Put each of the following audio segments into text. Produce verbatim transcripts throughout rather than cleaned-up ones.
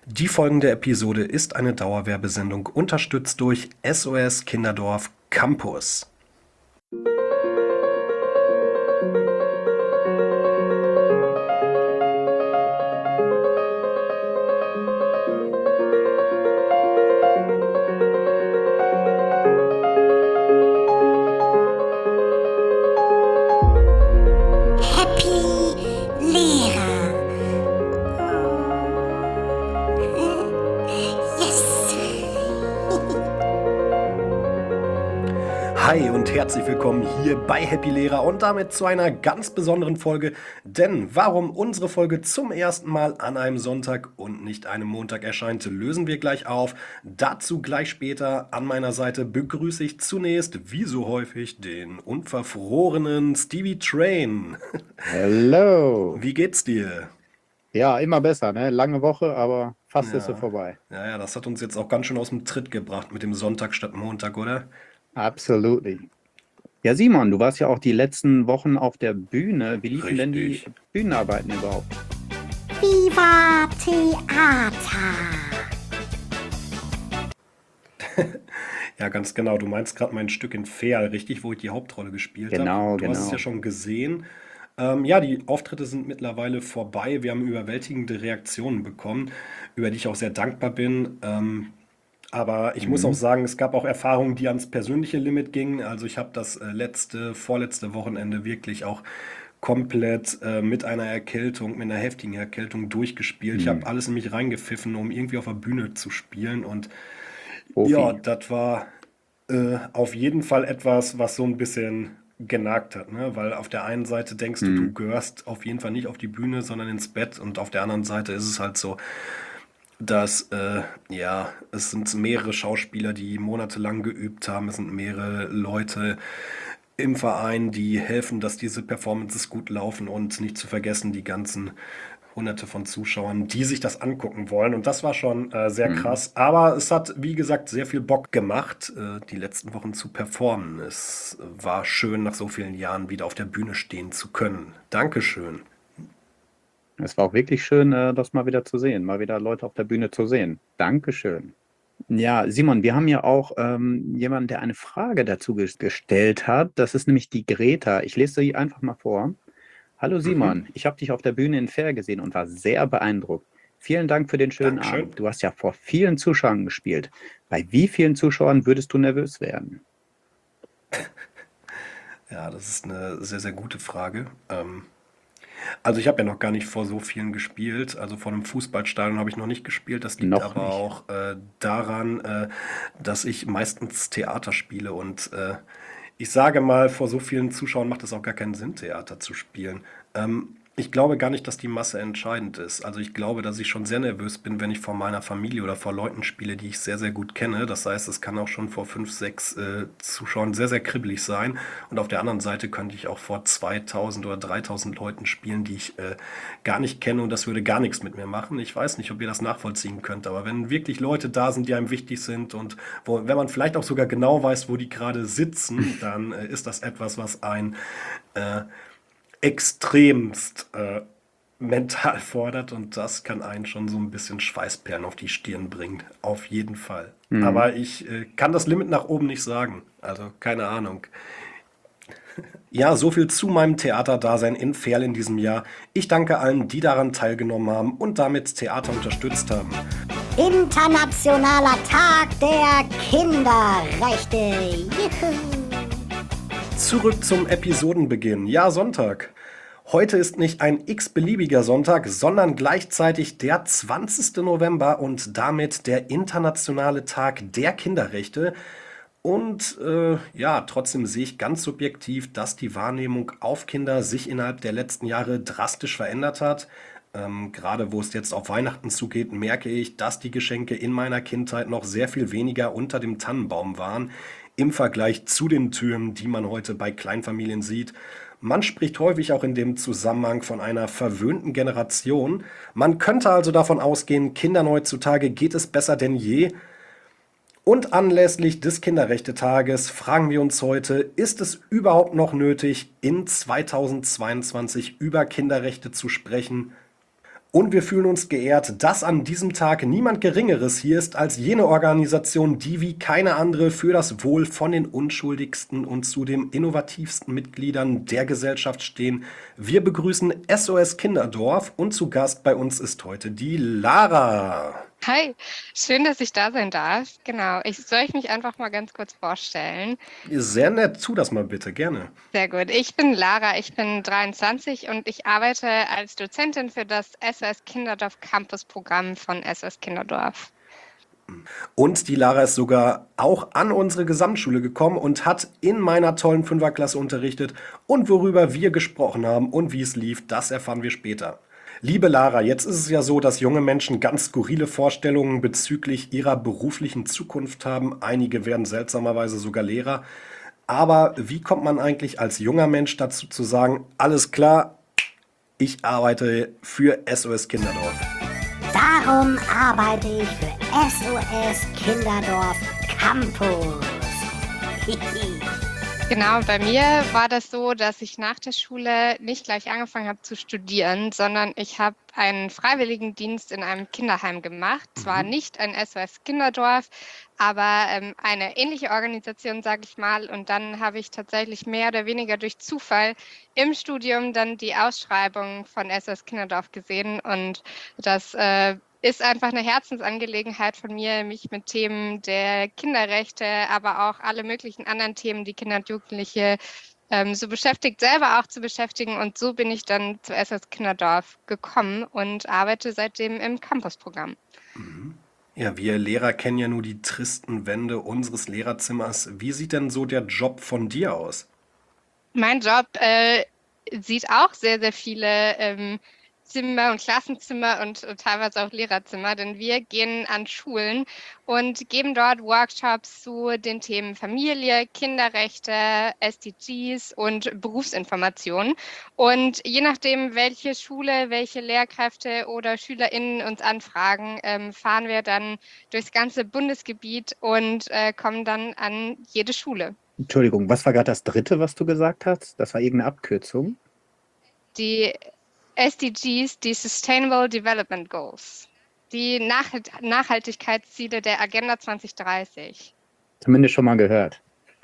Die folgende Episode ist eine Dauerwerbesendung, unterstützt durch S O S Kinderdorf Campus. Happy Lehrer. Yes. Hi und herzlich willkommen hier bei Happy Lehrer und damit zu einer ganz besonderen Folge. Denn warum unsere Folge zum ersten Mal an einem Sonntag und nicht einem Montag erscheint, lösen wir gleich auf. Dazu gleich später. An meiner Seite begrüße ich zunächst, wie so häufig, den unverfrorenen Stevie Train. Hello. Wie geht's dir? Ja, immer besser, ne? Lange Woche, aber fast ist sie Ja, vorbei. ja, ja, das hat uns jetzt auch ganz schön aus dem Tritt gebracht mit dem Sonntag statt Montag, oder? Absolutely. Ja, Simon, du warst ja auch die letzten Wochen auf der Bühne. Wie liefen denn die Richtig. Bühnenarbeiten überhaupt? Viva Theater. Ja, ganz genau. Du meinst gerade mein Stück in Feal, richtig, wo ich die Hauptrolle gespielt habe. Genau, Du hast es ja genau. schon gesehen. Ähm, ja, die Auftritte sind mittlerweile vorbei. Wir haben überwältigende Reaktionen bekommen, über die ich auch sehr dankbar bin. Ähm, aber ich muss auch Mhm. sagen, es gab auch Erfahrungen, die ans persönliche Limit gingen. Also ich habe das äh, letzte, vorletzte Wochenende wirklich auch komplett äh, mit einer Erkältung, mit einer heftigen Erkältung durchgespielt. Ich habe Mhm. alles in mich reingepfiffen, um irgendwie auf der Bühne zu spielen. Und ja, Profi. das war äh, auf jeden Fall etwas, was so ein bisschen genagt hat, ne? Weil auf der einen Seite denkst du, du Mhm. gehörst auf jeden Fall nicht auf die Bühne, sondern ins Bett. Und auf der anderen Seite ist es halt so, dass, äh, ja, es sind mehrere Schauspieler, die monatelang geübt haben. Es sind mehrere Leute im Verein, die helfen, dass diese Performances gut laufen und nicht zu vergessen die ganzen Hunderte von Zuschauern, die sich das angucken wollen. Und das war schon äh, sehr Mhm. krass. Aber es hat, wie gesagt, sehr viel Bock gemacht, äh, die letzten Wochen zu performen. Es war schön, nach so vielen Jahren wieder auf der Bühne stehen zu können. Dankeschön. Es war auch wirklich schön, äh, das mal wieder zu sehen, mal wieder Leute auf der Bühne zu sehen. Dankeschön. Ja, Simon, wir haben ja auch ähm, jemanden, der eine Frage dazu ges- gestellt hat. Das ist nämlich die Greta. Ich lese sie einfach mal vor. Hallo Mhm. Simon, ich habe dich auf der Bühne in Fair gesehen und war sehr beeindruckt. Vielen Dank für den schönen Dankeschön. Abend. Du hast ja vor vielen Zuschauern gespielt. Bei wie vielen Zuschauern würdest du nervös werden? Ja, das ist eine sehr, sehr gute Frage. Ähm, also ich habe ja noch gar nicht vor so vielen gespielt. Also vor einem Fußballstadion habe ich noch nicht gespielt. Das liegt Noch aber nicht. auch äh, daran, äh, dass ich meistens Theater spiele. Und äh, ich sage mal, vor so vielen Zuschauern macht es auch gar keinen Sinn, Theater zu spielen. Ähm, ich glaube gar nicht, dass die Masse entscheidend ist. Also ich glaube, dass ich schon sehr nervös bin, wenn ich vor meiner Familie oder vor Leuten spiele, die ich sehr, sehr gut kenne. Das heißt, es kann auch schon vor fünf, sechs äh, Zuschauern sehr, sehr kribbelig sein. Und auf der anderen Seite könnte ich auch vor zweitausend oder dreitausend Leuten spielen, die ich äh, gar nicht kenne und das würde gar nichts mit mir machen. Ich weiß nicht, ob ihr das nachvollziehen könnt, aber wenn wirklich Leute da sind, die einem wichtig sind und wo, wenn man vielleicht auch sogar genau weiß, wo die gerade sitzen, dann äh, ist das etwas, was ein äh, extremst äh, mental fordert und das kann einen schon so ein bisschen Schweißperlen auf die Stirn bringen. Auf jeden Fall. Hm. Aber ich äh, kann das Limit nach oben nicht sagen. Also keine Ahnung. Ja, so viel zu meinem Theaterdasein in Verl in diesem Jahr. Ich danke allen, die daran teilgenommen haben und damit Theater unterstützt haben. Internationaler Tag der Kinderrechte. Juhu. Zurück zum Episodenbeginn. Ja, Sonntag. Heute ist nicht ein x-beliebiger Sonntag, sondern gleichzeitig der zwanzigste November und damit der internationale Tag der Kinderrechte. Und äh, ja, trotzdem sehe ich ganz subjektiv, dass die Wahrnehmung auf Kinder sich innerhalb der letzten Jahre drastisch verändert hat. Ähm, gerade wo es jetzt auf Weihnachten zugeht, merke ich, dass die Geschenke in meiner Kindheit noch sehr viel weniger unter dem Tannenbaum waren im Vergleich zu den Türmen, die man heute bei Kleinfamilien sieht. Man spricht häufig auch in dem Zusammenhang von einer verwöhnten Generation. Man könnte also davon ausgehen, Kindern heutzutage geht es besser denn je. Und anlässlich des Kinderrechtetages fragen wir uns heute, ist es überhaupt noch nötig, in zweitausendzweiundzwanzig über Kinderrechte zu sprechen? Und wir fühlen uns geehrt, dass an diesem Tag niemand Geringeres hier ist als jene Organisation, die wie keine andere für das Wohl von den unschuldigsten und zudem innovativsten Mitgliedern der Gesellschaft stehen. Wir begrüßen S O S Kinderdorf und zu Gast bei uns ist heute die Lara. Hi, schön, dass ich da sein darf. Genau, ich soll ich mich einfach mal ganz kurz vorstellen. Sehr nett, tu das mal bitte, gerne. Sehr gut. Ich bin Lara, ich bin dreiundzwanzig und ich arbeite als Dozentin für das S O S Kinderdorf Campus Programm von S O S Kinderdorf. Und die Lara ist sogar auch an unsere Gesamtschule gekommen und hat in meiner tollen Fünferklasse unterrichtet. Und worüber wir gesprochen haben und wie es lief, das erfahren wir später. Liebe Lara, jetzt ist es ja so, dass junge Menschen ganz skurrile Vorstellungen bezüglich ihrer beruflichen Zukunft haben. Einige werden seltsamerweise sogar Lehrer. Aber wie kommt man eigentlich als junger Mensch dazu zu sagen, alles klar, ich arbeite für S O S Kinderdorf? Darum arbeite ich für S O S Kinderdorf Campus. Genau, bei mir war das so, dass ich nach der Schule nicht gleich angefangen habe zu studieren, sondern ich habe einen Freiwilligendienst in einem Kinderheim gemacht. Zwar nicht ein S O S Kinderdorf, aber ähm, eine ähnliche Organisation, sage ich mal. Und dann habe ich tatsächlich mehr oder weniger durch Zufall im Studium dann die Ausschreibung von S O S Kinderdorf gesehen. Und das äh, ist einfach eine Herzensangelegenheit von mir, mich mit Themen der Kinderrechte, aber auch alle möglichen anderen Themen, die Kinder und Jugendliche ähm, so beschäftigt, selber auch zu beschäftigen. Und so bin ich dann zu S O S Kinderdorf gekommen und arbeite seitdem im Campusprogramm. Ja, wir Lehrer kennen ja nur die tristen Wände unseres Lehrerzimmers. Wie sieht denn so der Job von dir aus? Mein Job äh, sieht auch sehr, sehr viele ähm, Zimmer und Klassenzimmer und äh, teilweise auch Lehrerzimmer, denn wir gehen an Schulen und geben dort Workshops zu den Themen Familie, Kinderrechte, S D Gs und Berufsinformation. Und je nachdem, welche Schule, welche Lehrkräfte oder SchülerInnen uns anfragen, ähm, fahren wir dann durchs ganze Bundesgebiet und äh, kommen dann an jede Schule. Entschuldigung, was war gerade das Dritte, was du gesagt hast? Das war irgendeine Abkürzung. Die S D Gs, die Sustainable Development Goals, die Nach- Nachhaltigkeitsziele der Agenda zwanzig dreißig. Zumindest schon mal gehört.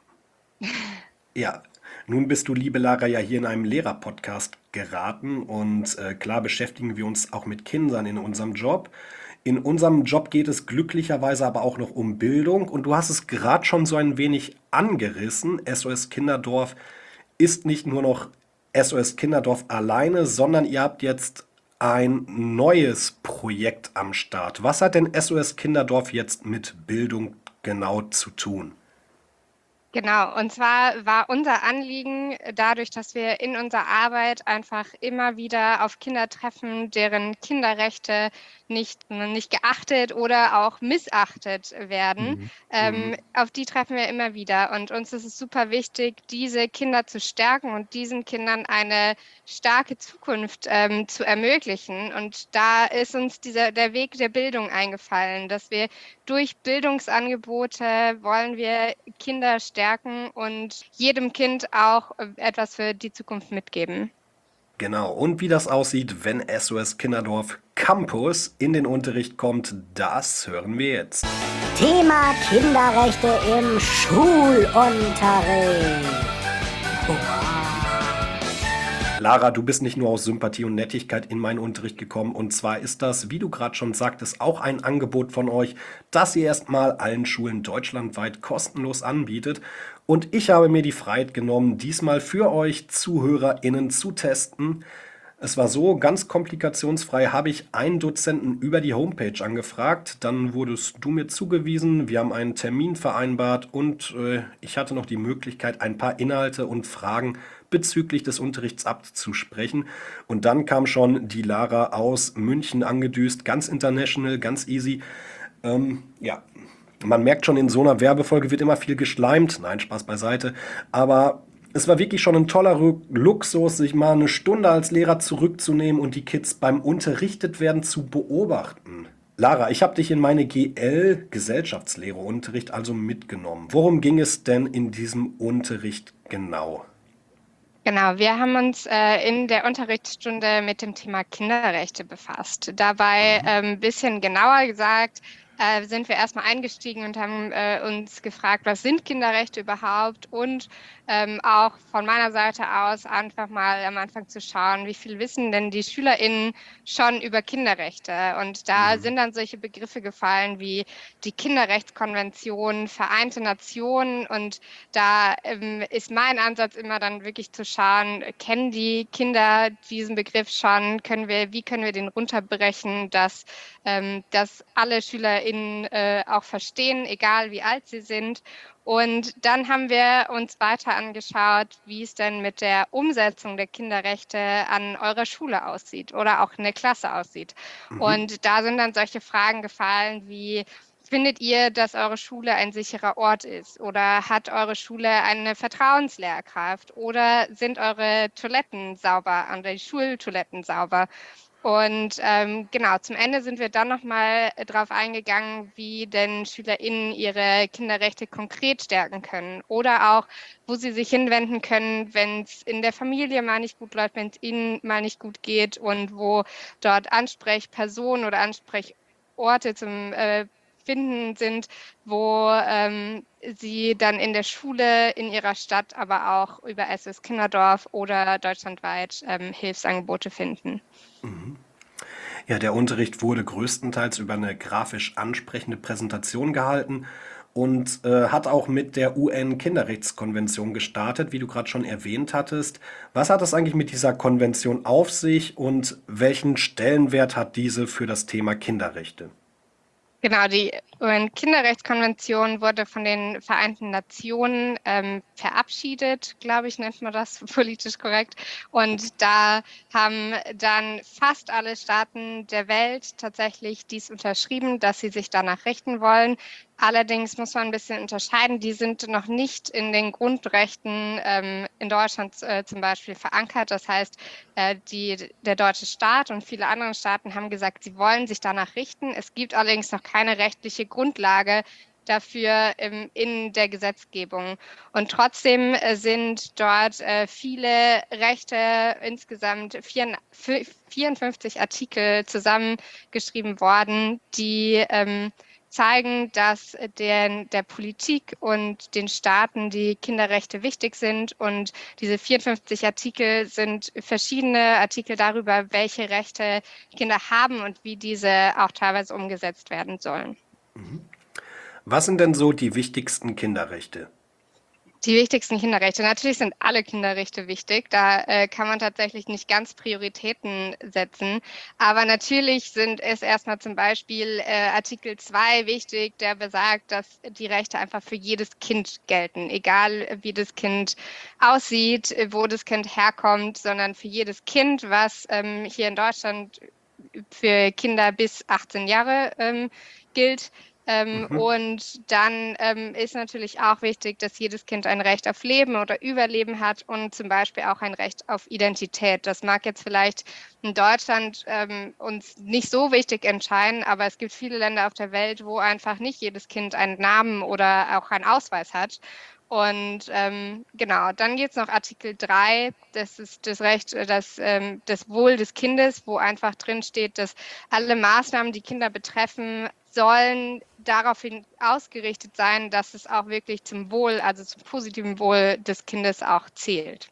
Ja, nun bist du, liebe Lara, ja hier in einem Lehrer-Podcast geraten und äh, klar beschäftigen wir uns auch mit Kindern in unserem Job. In unserem Job geht es glücklicherweise aber auch noch um Bildung und du hast es gerade schon so ein wenig angerissen. S O S Kinderdorf ist nicht nur noch S O S Kinderdorf alleine, sondern ihr habt jetzt ein neues Projekt am Start. Was hat denn S O S Kinderdorf jetzt mit Bildung genau zu tun? Genau, und zwar war unser Anliegen dadurch, dass wir in unserer Arbeit einfach immer wieder auf Kinder treffen, deren Kinderrechte nicht, nicht geachtet oder auch missachtet werden. Mhm. Ähm, auf die treffen wir immer wieder. Und uns ist es super wichtig, diese Kinder zu stärken und diesen Kindern eine starke Zukunft ähm, zu ermöglichen. Und da ist uns dieser, der Weg der Bildung eingefallen, dass wir durch Bildungsangebote wollen wir Kinder stärken und jedem Kind auch etwas für die Zukunft mitgeben. Genau, und wie das aussieht, wenn S O S Kinderdorf Campus in den Unterricht kommt, das hören wir jetzt. Thema Kinderrechte im Schulunterricht. Lara, du bist nicht nur aus Sympathie und Nettigkeit in meinen Unterricht gekommen. Und zwar ist das, wie du gerade schon sagtest, auch ein Angebot von euch, das ihr erstmal allen Schulen deutschlandweit kostenlos anbietet. Und ich habe mir die Freiheit genommen, diesmal für euch ZuhörerInnen zu testen. Es war so, ganz komplikationsfrei habe ich einen Dozenten über die Homepage angefragt. Dann wurdest du mir zugewiesen, wir haben einen Termin vereinbart und äh, ich hatte noch die Möglichkeit, ein paar Inhalte und Fragen bezüglich des Unterrichts abzusprechen. Und dann kam schon die Lara aus München angedüst, ganz international, ganz easy. Ähm, ja, man merkt schon, in so einer Werbefolge wird immer viel geschleimt. Nein, Spaß beiseite. Aber es war wirklich schon ein toller Ru- Luxus, sich mal eine Stunde als Lehrer zurückzunehmen und die Kids beim unterrichtet werden zu beobachten. Lara, ich habe dich in meine G L Gesellschaftslehre-Unterricht also mitgenommen. Worum ging es denn in diesem Unterricht genau? Genau, wir haben uns äh, in der Unterrichtsstunde mit dem Thema Kinderrechte befasst. Dabei Mhm. ein ähm, bisschen genauer gesagt, äh, sind wir erstmal eingestiegen und haben äh, uns gefragt, was sind Kinderrechte überhaupt? Und ähm, auch von meiner Seite aus einfach mal am Anfang zu schauen, wie viel wissen denn die SchülerInnen schon über Kinderrechte? Und da Mhm. sind dann solche Begriffe gefallen wie die Kinderrechtskonvention, Vereinte Nationen, und da ähm, ist mein Ansatz immer dann wirklich zu schauen, kennen die Kinder diesen Begriff schon? Können wir, wie können wir den runterbrechen, dass, ähm, dass alle SchülerInnen äh, auch verstehen, egal wie alt sie sind? Und dann haben wir uns weiter angeschaut, wie es denn mit der Umsetzung der Kinderrechte an eurer Schule aussieht oder auch in der Klasse aussieht. Mhm. Und da sind dann solche Fragen gefallen wie, findet ihr, dass eure Schule ein sicherer Ort ist? Oder hat eure Schule eine Vertrauenslehrkraft? Oder sind eure Toiletten sauber, oder die Schultoiletten sauber? Und ähm, genau, zum Ende sind wir dann nochmal darauf eingegangen, wie denn SchülerInnen ihre Kinderrechte konkret stärken können oder auch, wo sie sich hinwenden können, wenn es in der Familie mal nicht gut läuft, wenn es ihnen mal nicht gut geht und wo dort Ansprechpersonen oder Ansprechorte zum äh, Finden sind, wo ähm, sie dann in der Schule, in ihrer Stadt, aber auch über S O S Kinderdorf oder deutschlandweit ähm, Hilfsangebote finden. Ja, der Unterricht wurde größtenteils über eine grafisch ansprechende Präsentation gehalten und äh, hat auch mit der U N-Kinderrechtskonvention gestartet, wie du gerade schon erwähnt hattest. Was hat es eigentlich mit dieser Konvention auf sich und welchen Stellenwert hat diese für das Thema Kinderrechte? Genau, die U N-Kinderrechtskonvention wurde von den Vereinten Nationen ähm, verabschiedet, glaube ich, nennt man das politisch korrekt. Und da haben dann fast alle Staaten der Welt tatsächlich dies unterschrieben, dass sie sich danach richten wollen. Allerdings muss man ein bisschen unterscheiden, die sind noch nicht in den Grundrechten ähm, in Deutschland äh, zum Beispiel verankert. Das heißt, äh, die, der deutsche Staat und viele andere Staaten haben gesagt, sie wollen sich danach richten. Es gibt allerdings noch keine rechtliche Grundlage dafür ähm, in der Gesetzgebung. Und trotzdem äh, sind dort äh, viele Rechte, insgesamt vierundfünfzig Artikel zusammengeschrieben worden, die ähm, zeigen, dass der, der Politik und den Staaten die Kinderrechte wichtig sind. Und diese vierundfünfzig Artikel sind verschiedene Artikel darüber, welche Rechte Kinder haben und wie diese auch teilweise umgesetzt werden sollen. Was sind denn so die wichtigsten Kinderrechte? Die wichtigsten Kinderrechte. Natürlich sind alle Kinderrechte wichtig. Da äh, kann man tatsächlich nicht ganz Prioritäten setzen. Aber natürlich sind es erstmal zum Beispiel äh, Artikel zwei wichtig, der besagt, dass die Rechte einfach für jedes Kind gelten. Egal wie das Kind aussieht, wo das Kind herkommt, sondern für jedes Kind, was ähm, hier in Deutschland für Kinder bis achtzehn Jahre ähm, gilt. Ähm, Mhm. und dann ähm, ist natürlich auch wichtig, dass jedes Kind ein Recht auf Leben oder Überleben hat und zum Beispiel auch ein Recht auf Identität. Das mag jetzt vielleicht in Deutschland ähm, uns nicht so wichtig entscheiden, aber es gibt viele Länder auf der Welt, wo einfach nicht jedes Kind einen Namen oder auch einen Ausweis hat. Und ähm, genau, dann gibt es noch Artikel drei, das ist das Recht, das, ähm, das Wohl des Kindes, wo einfach drin steht, dass alle Maßnahmen, die Kinder betreffen, sollen daraufhin ausgerichtet sein, dass es auch wirklich zum Wohl, also zum positiven Wohl des Kindes auch zählt.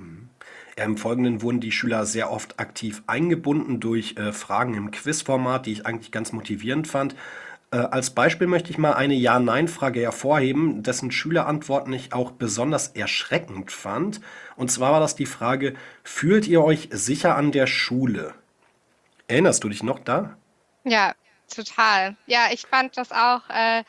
Ja, im Folgenden wurden die Schüler sehr oft aktiv eingebunden durch äh, Fragen im Quizformat, die ich eigentlich ganz motivierend fand. Äh, als Beispiel möchte ich mal eine Ja-Nein-Frage hervorheben, dessen Schülerantworten ich auch besonders erschreckend fand. Und zwar war das die Frage, fühlt ihr euch sicher an der Schule? Erinnerst du dich noch da? Ja, total. Ja, ich fand das auch äh,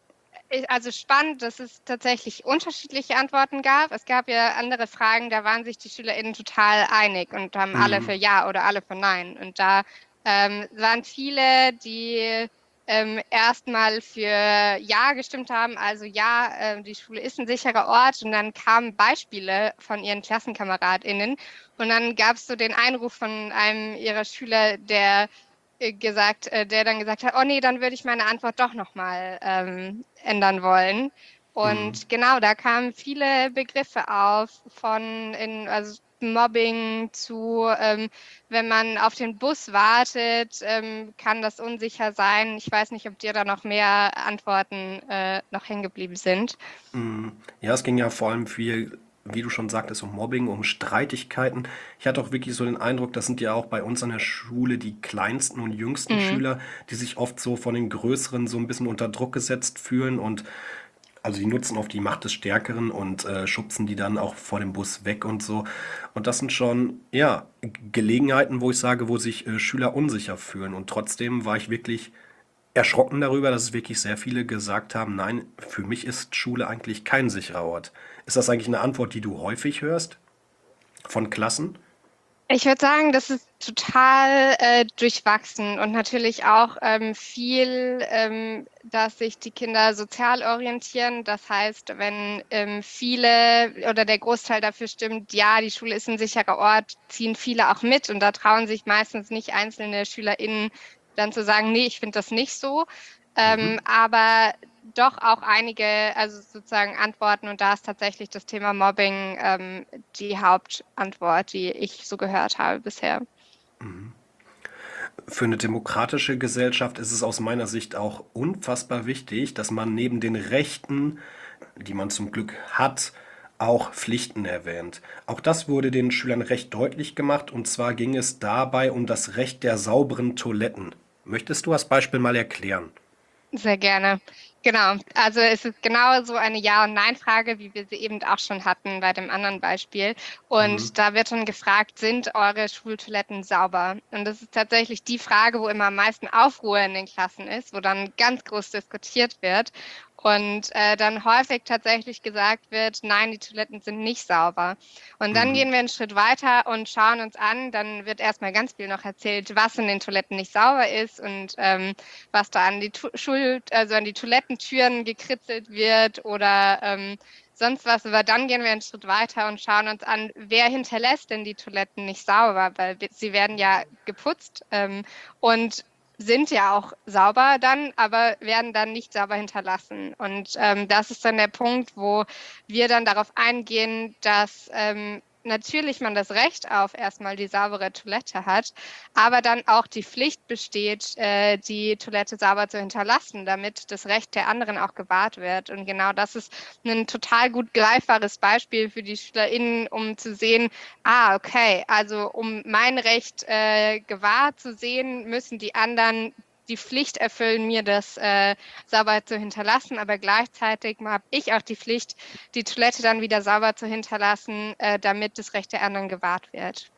also spannend, dass es tatsächlich unterschiedliche Antworten gab. Es gab ja andere Fragen, da waren sich die SchülerInnen total einig und haben alle für Mhm. Ja oder alle für Nein. Und da ähm, waren viele, die ähm, erstmal für Ja gestimmt haben, also ja, äh, die Schule ist ein sicherer Ort. Und dann kamen Beispiele von ihren KlassenkameradInnen. Und dann gab es so den Einruf von einem ihrer Schüler, der äh, gesagt, äh, der dann gesagt hat, oh nee, dann würde ich meine Antwort doch nochmal ähm, ändern wollen. Mhm. Und genau, da kamen viele Begriffe auf von in, also Mobbing zu, ähm, wenn man auf den Bus wartet, ähm, kann das unsicher sein. Ich weiß nicht, ob dir da noch mehr Antworten äh, noch hängen geblieben sind. Mm, Ja, es ging ja vor allem viel, wie du schon sagtest, um Mobbing, um Streitigkeiten. Ich hatte auch wirklich so den Eindruck, das sind ja auch bei uns an der Schule die kleinsten und jüngsten Mhm. Schüler, die sich oft so von den Größeren so ein bisschen unter Druck gesetzt fühlen und also die nutzen oft die Macht des Stärkeren und äh, schubsen die dann auch vor dem Bus weg und so. Und das sind schon, ja, G- Gelegenheiten, wo ich sage, wo sich äh, Schüler unsicher fühlen. Und trotzdem war ich wirklich erschrocken darüber, dass es wirklich sehr viele gesagt haben, nein, für mich ist Schule eigentlich kein sicherer Ort. Ist das eigentlich eine Antwort, die du häufig hörst von Klassen? Ich würde sagen, das ist total äh, durchwachsen und natürlich auch ähm, viel, ähm, dass sich die Kinder sozial orientieren. Das heißt, wenn ähm, viele oder der Großteil dafür stimmt, ja, die Schule ist ein sicherer Ort, ziehen viele auch mit und da trauen sich meistens nicht einzelne SchülerInnen dann zu sagen, nee, ich finde das nicht so. Ähm, Mhm. aber doch auch einige, also sozusagen Antworten und da ist tatsächlich das Thema Mobbing ähm, die Hauptantwort, die ich so gehört habe bisher. Für eine demokratische Gesellschaft ist es aus meiner Sicht auch unfassbar wichtig, dass man neben den Rechten, die man zum Glück hat, auch Pflichten erwähnt. Auch das wurde den Schülern recht deutlich gemacht, und zwar ging es dabei um das Recht der sauberen Toiletten. Möchtest du das Beispiel mal erklären? Sehr gerne. Genau. Also es ist genau so eine Ja- und Nein-Frage, wie wir sie eben auch schon hatten bei dem anderen Beispiel. Mhm. Und da wird dann gefragt, sind eure Schultoiletten sauber? Und das ist tatsächlich die Frage, wo immer am meisten Aufruhr in den Klassen ist, wo dann ganz groß diskutiert wird. Und äh, dann häufig tatsächlich gesagt wird, nein, die Toiletten sind nicht sauber. Und dann Mhm. gehen wir einen Schritt weiter und schauen uns an, dann wird erstmal ganz viel noch erzählt, was in den Toiletten nicht sauber ist und ähm, was da an die tu Schul also an die Toilettentüren gekritzelt wird oder ähm, sonst was. Aber dann gehen wir einen Schritt weiter und schauen uns an, wer hinterlässt denn die Toiletten nicht sauber, weil sie werden ja geputzt ähm, und sind ja auch sauber dann, aber werden dann nicht sauber hinterlassen. Und ähm, das ist dann der Punkt, wo wir dann darauf eingehen, dass ähm, natürlich man das Recht auf erstmal die saubere Toilette hat, aber dann auch die Pflicht besteht, äh, die Toilette sauber zu hinterlassen, damit das Recht der anderen auch gewahrt wird. Und genau das ist ein total gut greifbares Beispiel für die SchülerInnen, um zu sehen, ah, okay, also um mein Recht äh, gewahrt zu sehen, müssen die anderen die Pflicht erfüllen, mir das äh, sauber zu hinterlassen, aber gleichzeitig habe ich auch die Pflicht, die Toilette dann wieder sauber zu hinterlassen, äh, damit das Recht der anderen gewahrt wird.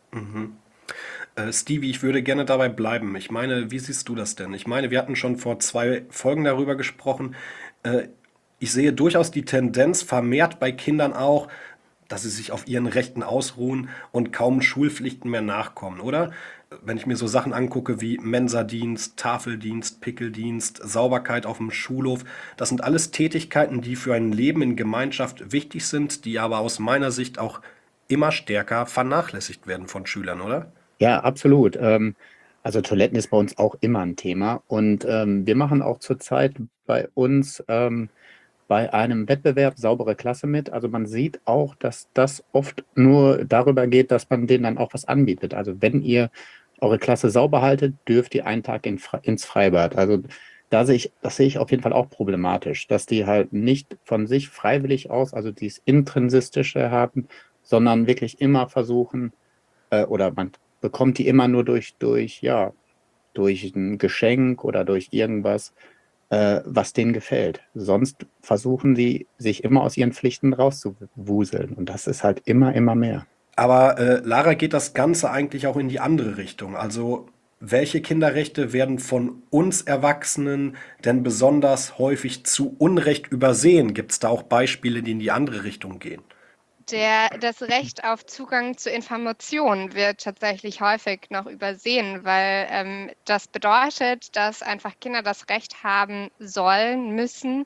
Äh, Stevie, ich würde gerne dabei bleiben. Ich meine, wie siehst du das denn? Ich meine, wir hatten schon vor zwei Folgen darüber gesprochen. Äh, ich sehe durchaus die Tendenz vermehrt bei Kindern auch, dass sie sich auf ihren Rechten ausruhen und kaum Schulpflichten mehr nachkommen, oder? Wenn ich mir so Sachen angucke wie Mensadienst, Tafeldienst, Pickeldienst, Sauberkeit auf dem Schulhof, das sind alles Tätigkeiten, die für ein Leben in Gemeinschaft wichtig sind, die aber aus meiner Sicht auch immer stärker vernachlässigt werden von Schülern, oder? Ja, absolut. Ähm, also Toiletten ist bei uns auch immer ein Thema. Und ähm, wir machen auch zurzeit bei uns ähm, bei einem Wettbewerb saubere Klasse mit. Also man sieht auch, dass das oft nur darüber geht, dass man denen dann auch was anbietet. Also wenn ihr eure Klasse sauber haltet, dürft ihr einen Tag in, Fre- ins Freibad. Also da sehe ich, das sehe ich auf jeden Fall auch problematisch, dass die halt nicht von sich freiwillig aus, also dieses Intrinsistische haben, sondern wirklich immer versuchen, äh, oder man bekommt die immer nur durch, durch, ja, durch ein Geschenk oder durch irgendwas, äh, was denen gefällt. Sonst versuchen sie, sich immer aus ihren Pflichten rauszuwuseln. Und das ist halt immer, immer mehr. Aber äh, Lara, geht das Ganze eigentlich auch in die andere Richtung? Also, welche Kinderrechte werden von uns Erwachsenen denn besonders häufig zu Unrecht übersehen? Gibt es da auch Beispiele, die in die andere Richtung gehen? Der, das Recht auf Zugang zu Informationen wird tatsächlich häufig noch übersehen, weil ähm, das bedeutet, dass einfach Kinder das Recht haben sollen, müssen,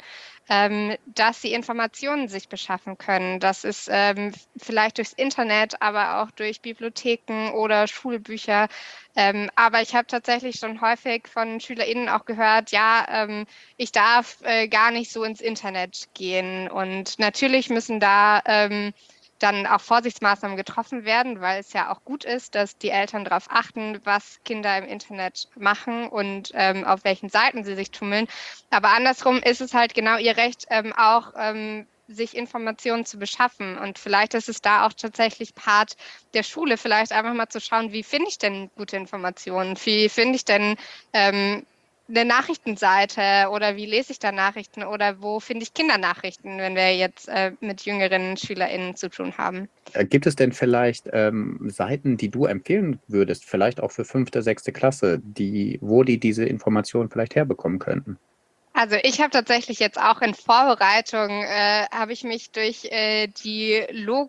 ähm, dass sie Informationen sich beschaffen können. Das ist ähm, vielleicht durchs Internet, aber auch durch Bibliotheken oder Schulbücher. Ähm, aber ich habe tatsächlich schon häufig von SchülerInnen auch gehört, ja, ähm, ich darf äh, gar nicht so ins Internet gehen. Und natürlich müssen da ähm, dann auch Vorsichtsmaßnahmen getroffen werden, weil es ja auch gut ist, dass die Eltern darauf achten, was Kinder im Internet machen und ähm, auf welchen Seiten sie sich tummeln. Aber andersrum ist es halt genau ihr Recht, ähm, auch ähm, sich Informationen zu beschaffen. Und vielleicht ist es da auch tatsächlich Part der Schule, vielleicht einfach mal zu schauen, wie finde ich denn gute Informationen? Wie finde ich denn ähm, eine Nachrichtenseite oder wie lese ich da Nachrichten oder wo finde ich Kindernachrichten, wenn wir jetzt äh, mit jüngeren SchülerInnen zu tun haben? Äh, Gibt es denn vielleicht ähm, Seiten, die du empfehlen würdest, vielleicht auch für fünfte, sechste Klasse, die, wo die diese Informationen vielleicht herbekommen könnten? Also ich habe tatsächlich jetzt auch in Vorbereitung, äh, habe ich mich durch äh, die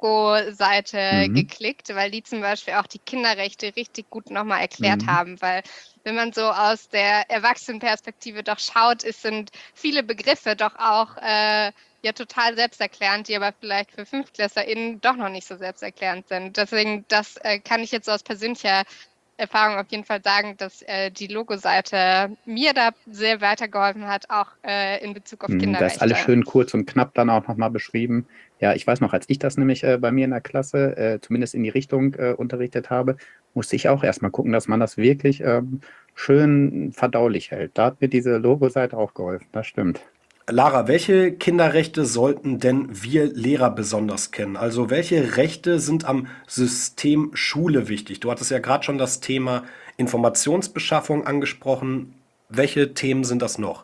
Logo-Seite Mhm. geklickt, weil die zum Beispiel auch die Kinderrechte richtig gut nochmal erklärt Mhm. haben, weil wenn man so aus der Erwachsenenperspektive doch schaut, es sind viele Begriffe doch auch äh, ja total selbsterklärend, die aber vielleicht für FünftklässlerInnen doch noch nicht so selbsterklärend sind. Deswegen, das äh, kann ich jetzt so aus persönlicher Erfahrung auf jeden Fall sagen, dass äh, die Logo-Seite mir da sehr weitergeholfen hat, auch äh, in Bezug auf Mm, Da ist alles Kinderrechte. schön kurz und knapp dann auch nochmal beschrieben. Ja, ich weiß noch, als ich das nämlich äh, bei mir in der Klasse äh, zumindest in die Richtung äh, unterrichtet habe, musste ich auch erstmal gucken, dass man das wirklich ähm, schön verdaulich hält. Da hat mir diese Logo-Seite auch geholfen, das stimmt. Lara, welche Kinderrechte sollten denn wir Lehrer besonders kennen? Also welche Rechte sind am System Schule wichtig? Du hattest ja gerade schon das Thema Informationsbeschaffung angesprochen. Welche Themen sind das noch?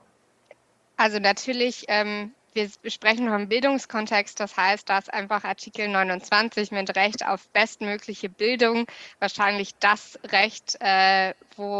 Also natürlich, ähm, wir sprechen vom Bildungskontext, das heißt, da ist einfach Artikel neunundzwanzig mit Recht auf bestmögliche Bildung wahrscheinlich das Recht, äh,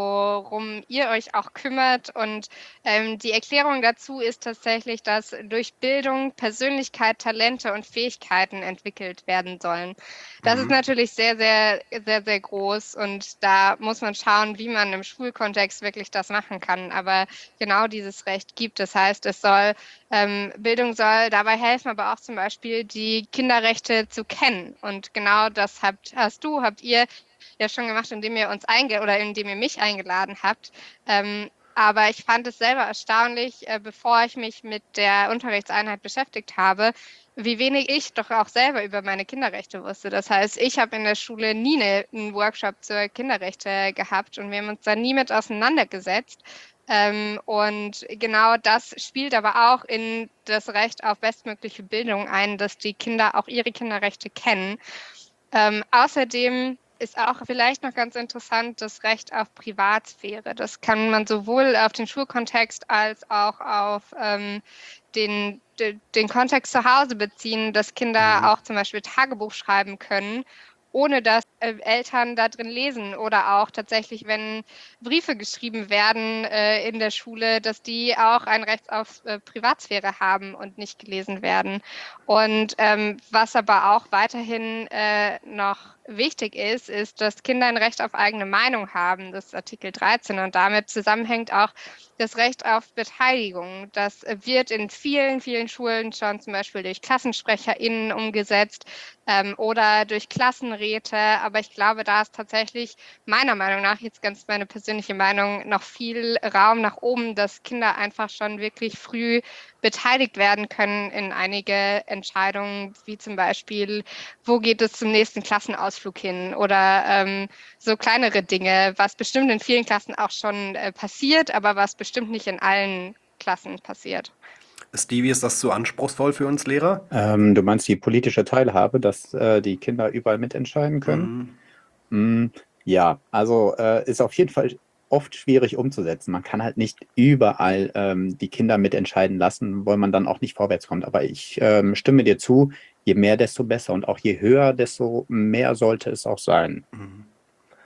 worum ihr euch auch kümmert. Und ähm, die Erklärung dazu ist tatsächlich, dass durch Bildung Persönlichkeit, Talente und Fähigkeiten entwickelt werden sollen. Das ist Mhm. natürlich sehr, sehr, sehr, sehr groß und da muss man schauen, wie man im Schulkontext wirklich das machen kann. Aber genau dieses Recht gibt. Das heißt, es soll, ähm, Bildung soll dabei helfen, aber auch zum Beispiel die Kinderrechte zu kennen. Und genau das habt, hast du, habt ihr ja schon gemacht, indem ihr uns einge oder indem ihr mich eingeladen habt. Ähm, aber ich fand es selber erstaunlich, äh, bevor ich mich mit der Unterrichtseinheit beschäftigt habe, wie wenig ich doch auch selber über meine Kinderrechte wusste. Das heißt, ich habe in der Schule nie eine, einen Workshop zur Kinderrechte gehabt und wir haben uns da nie mit auseinandergesetzt. Ähm, und genau das spielt aber auch in das Recht auf bestmögliche Bildung ein, dass die Kinder auch ihre Kinderrechte kennen. Ähm, außerdem ist auch vielleicht noch ganz interessant das Recht auf Privatsphäre. Das kann man sowohl auf den Schulkontext als auch auf ähm, den, de, den Kontext zu Hause beziehen, dass Kinder Mhm. auch zum Beispiel Tagebuch schreiben können, ohne dass äh, Eltern da drin lesen oder auch tatsächlich, wenn Briefe geschrieben werden äh, in der Schule, dass die auch ein Recht auf äh, Privatsphäre haben und nicht gelesen werden. Und ähm, was aber auch weiterhin äh, noch wichtig ist, ist, dass Kinder ein Recht auf eigene Meinung haben. Das ist Artikel dreizehn und damit zusammenhängt auch das Recht auf Beteiligung. Das wird in vielen, vielen Schulen schon zum Beispiel durch KlassensprecherInnen umgesetzt ähm, oder durch Klassenräte. Aber ich glaube, da ist tatsächlich meiner Meinung nach, jetzt ganz meine persönliche Meinung, noch viel Raum nach oben, dass Kinder einfach schon wirklich früh beteiligt werden können in einige Entscheidungen, wie zum Beispiel, wo geht es zum nächsten Klassenausflug hin oder ähm, so kleinere Dinge, was bestimmt in vielen Klassen auch schon äh, passiert, aber was bestimmt nicht in allen Klassen passiert. Stevie, ist das zu anspruchsvoll für uns Lehrer? Ähm, du meinst die politische Teilhabe, dass äh, die Kinder überall mitentscheiden können? Mhm. Mm, ja, also äh, ist auf jeden Fall oft schwierig umzusetzen. Man kann halt nicht überall ähm, die Kinder mitentscheiden lassen, weil man dann auch nicht vorwärts kommt. Aber ich ähm, stimme dir zu, je mehr, desto besser. Und auch je höher, desto mehr sollte es auch sein. Mhm.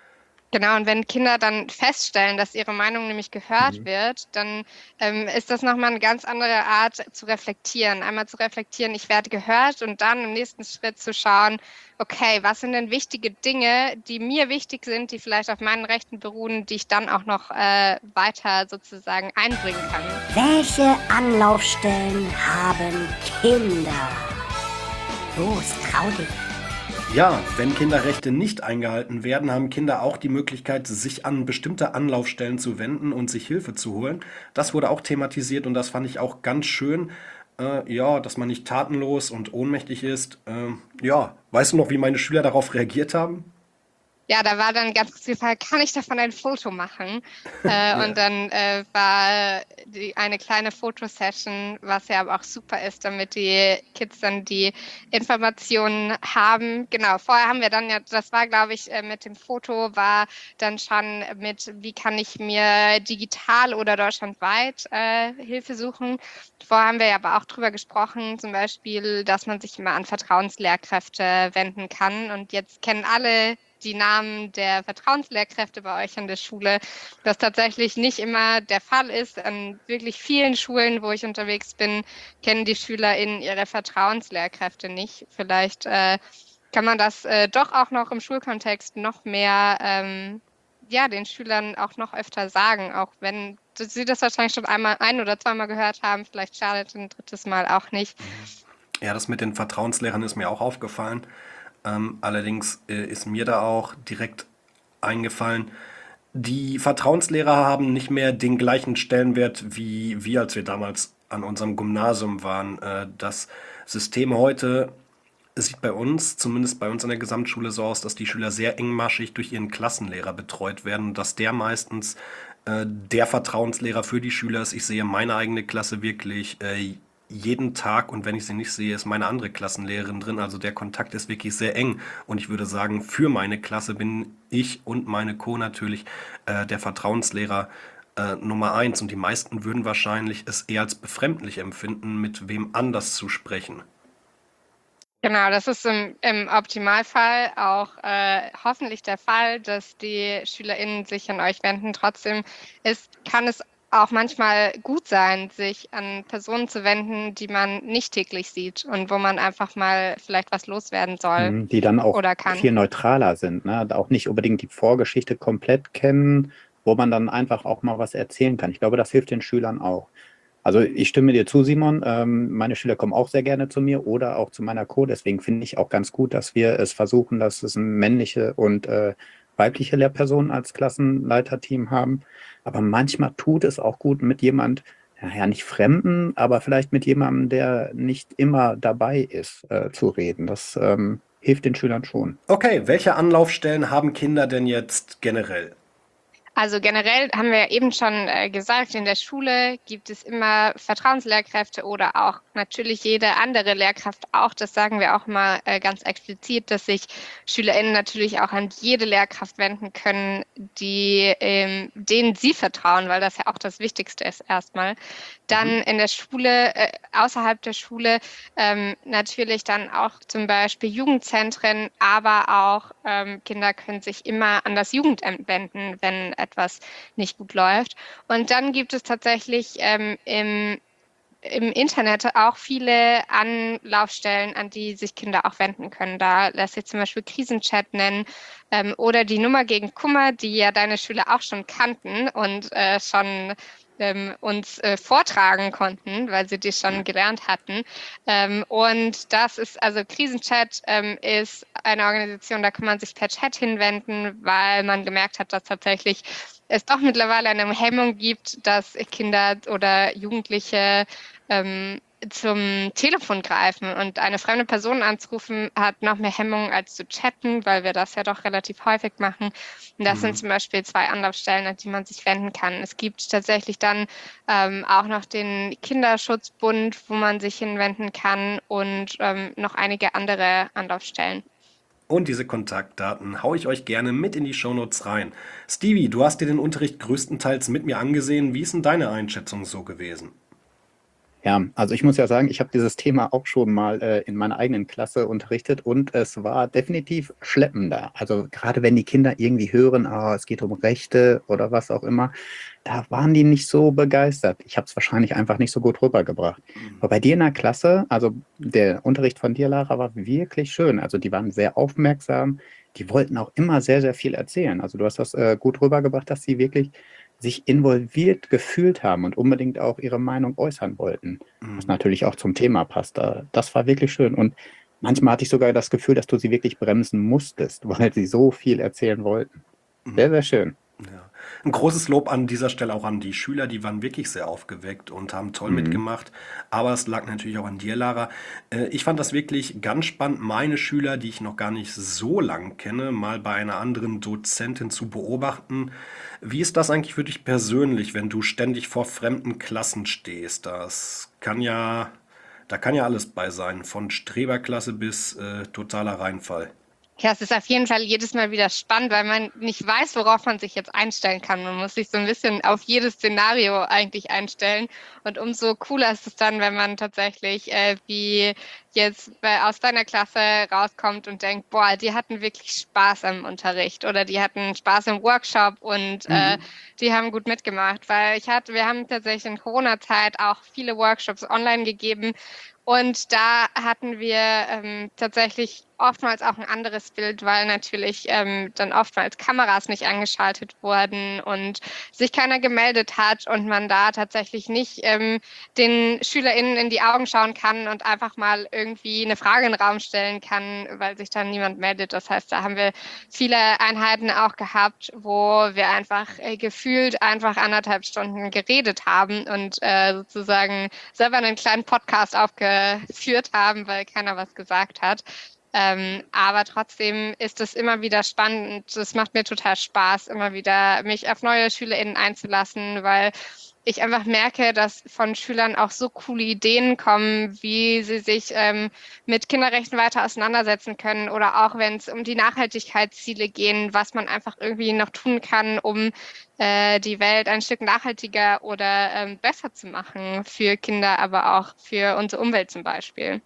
Genau, und wenn Kinder dann feststellen, dass ihre Meinung nämlich gehört Mhm. wird, dann ähm, ist das nochmal eine ganz andere Art zu reflektieren. Einmal zu reflektieren, ich werde gehört und dann im nächsten Schritt zu schauen, okay, was sind denn wichtige Dinge, die mir wichtig sind, die vielleicht auf meinen Rechten beruhen, die ich dann auch noch äh, weiter sozusagen einbringen kann. Welche Anlaufstellen haben Kinder? Los, trau dich. Ja, wenn Kinderrechte nicht eingehalten werden, haben Kinder auch die Möglichkeit, sich an bestimmte Anlaufstellen zu wenden und sich Hilfe zu holen. Das wurde auch thematisiert und das fand ich auch ganz schön. Äh, ja, dass man nicht tatenlos und ohnmächtig ist. Ähm, ja, weißt du noch, wie meine Schüler darauf reagiert haben? Ja, da war dann ganz kurz die Frage, kann ich davon ein Foto machen? Äh, Ja. und dann äh, war die, eine kleine Fotosession, was ja aber auch super ist, damit die Kids dann die Informationen haben. Genau, vorher haben wir dann ja, das war, glaube ich, äh, mit dem Foto war dann schon mit, wie kann ich mir digital oder deutschlandweit äh, Hilfe suchen. Vorher haben wir ja aber auch drüber gesprochen, zum Beispiel, dass man sich immer an Vertrauenslehrkräfte wenden kann. Und jetzt kennen alle die Namen der Vertrauenslehrkräfte bei euch an der Schule, was tatsächlich nicht immer der Fall ist. An wirklich vielen Schulen, wo ich unterwegs bin, kennen die SchülerInnen ihre Vertrauenslehrkräfte nicht. Vielleicht äh, kann man das äh, doch auch noch im Schulkontext noch mehr ähm, ja, den Schülern auch noch öfter sagen, auch wenn sie das wahrscheinlich schon einmal ein oder zweimal gehört haben, vielleicht schadet ein drittes Mal auch nicht. Ja, das mit den Vertrauenslehrern ist mir auch aufgefallen. Ähm, allerdings äh, ist mir da auch direkt eingefallen, die Vertrauenslehrer haben nicht mehr den gleichen Stellenwert wie wir, als wir damals an unserem Gymnasium waren. Äh, das System heute sieht bei uns, zumindest bei uns an der Gesamtschule, so aus, dass die Schüler sehr engmaschig durch ihren Klassenlehrer betreut werden und dass der meistens äh, der Vertrauenslehrer für die Schüler ist. Ich sehe meine eigene Klasse wirklich äh, jeden Tag und wenn ich sie nicht sehe, ist meine andere Klassenlehrerin drin. Also der Kontakt ist wirklich sehr eng und ich würde sagen, für meine Klasse bin ich und meine Co. natürlich äh, der Vertrauenslehrer äh, Nummer eins und die meisten würden wahrscheinlich es eher als befremdlich empfinden, mit wem anders zu sprechen. Genau, das ist im, im Optimalfall auch äh, hoffentlich der Fall, dass die SchülerInnen sich an euch wenden. Trotzdem ist, kann es auch manchmal gut sein, sich an Personen zu wenden, die man nicht täglich sieht und wo man einfach mal vielleicht was loswerden soll Mhm, die dann auch oder kann. viel neutraler sind, ne? Auch nicht unbedingt die Vorgeschichte komplett kennen, wo man dann einfach auch mal was erzählen kann. Ich glaube, das hilft den Schülern auch. Also ich stimme dir zu, Simon. Ähm, meine Schüler kommen auch sehr gerne zu mir oder auch zu meiner Co. Deswegen finde ich auch ganz gut, dass wir es versuchen, dass es ein männliche und äh, weibliche Lehrpersonen als Klassenleiterteam haben. Aber manchmal tut es auch gut, mit jemand, ja, ja nicht Fremden, aber vielleicht mit jemandem, der nicht immer dabei ist, äh, zu reden. Das ähm, hilft den Schülern schon. Okay, welche Anlaufstellen haben Kinder denn jetzt generell? Also generell haben wir ja eben schon äh, gesagt, in der Schule gibt es immer Vertrauenslehrkräfte oder auch natürlich jede andere Lehrkraft auch. Das sagen wir auch mal äh, ganz explizit, dass sich SchülerInnen natürlich auch an jede Lehrkraft wenden können, die, ähm, denen sie vertrauen, weil das ja auch das Wichtigste ist erstmal. Dann in der Schule, äh, außerhalb der Schule ähm, natürlich dann auch zum Beispiel Jugendzentren, aber auch ähm, Kinder können sich immer an das Jugendamt wenden, wenn etwas nicht gut läuft. Und dann gibt es tatsächlich ähm, im, im Internet auch viele Anlaufstellen, an die sich Kinder auch wenden können. Da lässt sich zum Beispiel Krisenchat nennen ähm, oder die Nummer gegen Kummer, die ja deine Schüler auch schon kannten und äh, schon ähm, uns äh, vortragen konnten, weil sie die schon gelernt hatten. Ähm, und das ist, also Krisenchat ähm, ist eine Organisation, da kann man sich per Chat hinwenden, weil man gemerkt hat, dass tatsächlich es doch mittlerweile eine Hemmung gibt, dass Kinder oder Jugendliche ähm, zum Telefon greifen und eine fremde Person anzurufen, hat noch mehr Hemmungen als zu chatten, weil wir das ja doch relativ häufig machen. Und das sind zum Beispiel zwei Anlaufstellen, an die man sich wenden kann. Es gibt tatsächlich dann ähm, auch noch den Kinderschutzbund, wo man sich hinwenden kann und ähm, noch einige andere Anlaufstellen. Und diese Kontaktdaten haue ich euch gerne mit in die Shownotes rein. Stevie, du hast dir den Unterricht größtenteils mit mir angesehen. Wie ist denn deine Einschätzung so gewesen? Ja, also ich muss ja sagen, ich habe dieses Thema auch schon mal äh, in meiner eigenen Klasse unterrichtet und es war definitiv schleppender. Also gerade wenn die Kinder irgendwie hören, ah, es geht um Rechte oder was auch immer, da waren die nicht so begeistert. Ich habe es wahrscheinlich einfach nicht so gut rübergebracht. Aber bei dir in der Klasse, also der Unterricht von dir, Lara, war wirklich schön. Also die waren sehr aufmerksam, die wollten auch immer sehr, sehr viel erzählen. Also du hast das äh, gut rübergebracht, dass sie wirklich sich involviert gefühlt haben und unbedingt auch ihre Meinung äußern wollten, was Mhm. natürlich auch zum Thema passt. Da- Das war wirklich schön. Und manchmal hatte ich sogar das Gefühl, dass du sie wirklich bremsen musstest, weil sie so viel erzählen wollten. Sehr, sehr schön. Ja. Ein großes Lob an dieser Stelle auch an die Schüler, die waren wirklich sehr aufgeweckt und haben toll Mhm. mitgemacht. Aber es lag natürlich auch an dir, Lara. Äh, Ich fand das wirklich ganz spannend, meine Schüler, die ich noch gar nicht so lang kenne, mal bei einer anderen Dozentin zu beobachten. Wie ist das eigentlich für dich persönlich, wenn du ständig vor fremden Klassen stehst? Das kann ja, da kann ja alles bei sein, von Streberklasse bis äh, totaler Reinfall. Ja, es ist auf jeden Fall jedes Mal wieder spannend, weil man nicht weiß, worauf man sich jetzt einstellen kann. Man muss sich so ein bisschen auf jedes Szenario eigentlich einstellen. Und umso cooler ist es dann, wenn man tatsächlich äh, wie jetzt bei, aus deiner Klasse rauskommt und denkt, boah, die hatten wirklich Spaß am Unterricht oder die hatten Spaß im Workshop und äh, Mhm. die haben gut mitgemacht. Weil ich hatte, wir haben tatsächlich in Corona-Zeit auch viele Workshops online gegeben. Und da hatten wir ähm, tatsächlich oftmals auch ein anderes Bild, weil natürlich ähm, dann oftmals Kameras nicht angeschaltet wurden und sich keiner gemeldet hat und man da tatsächlich nicht ähm, den SchülerInnen in die Augen schauen kann und einfach mal irgendwie eine Frage in den Raum stellen kann, weil sich dann niemand meldet. Das heißt, da haben wir viele Einheiten auch gehabt, wo wir einfach äh, gefühlt einfach anderthalb Stunden geredet haben und äh, sozusagen selber einen kleinen Podcast aufgeführt haben, weil keiner was gesagt hat. Ähm, aber trotzdem ist es immer wieder spannend. Es macht mir total Spaß, immer wieder mich auf neue SchülerInnen einzulassen, weil ich einfach merke, dass von Schülern auch so coole Ideen kommen, wie sie sich ähm, mit Kinderrechten weiter auseinandersetzen können oder auch wenn es um die Nachhaltigkeitsziele gehen, was man einfach irgendwie noch tun kann, um äh, die Welt ein Stück nachhaltiger oder ähm, besser zu machen für Kinder, aber auch für unsere Umwelt zum Beispiel.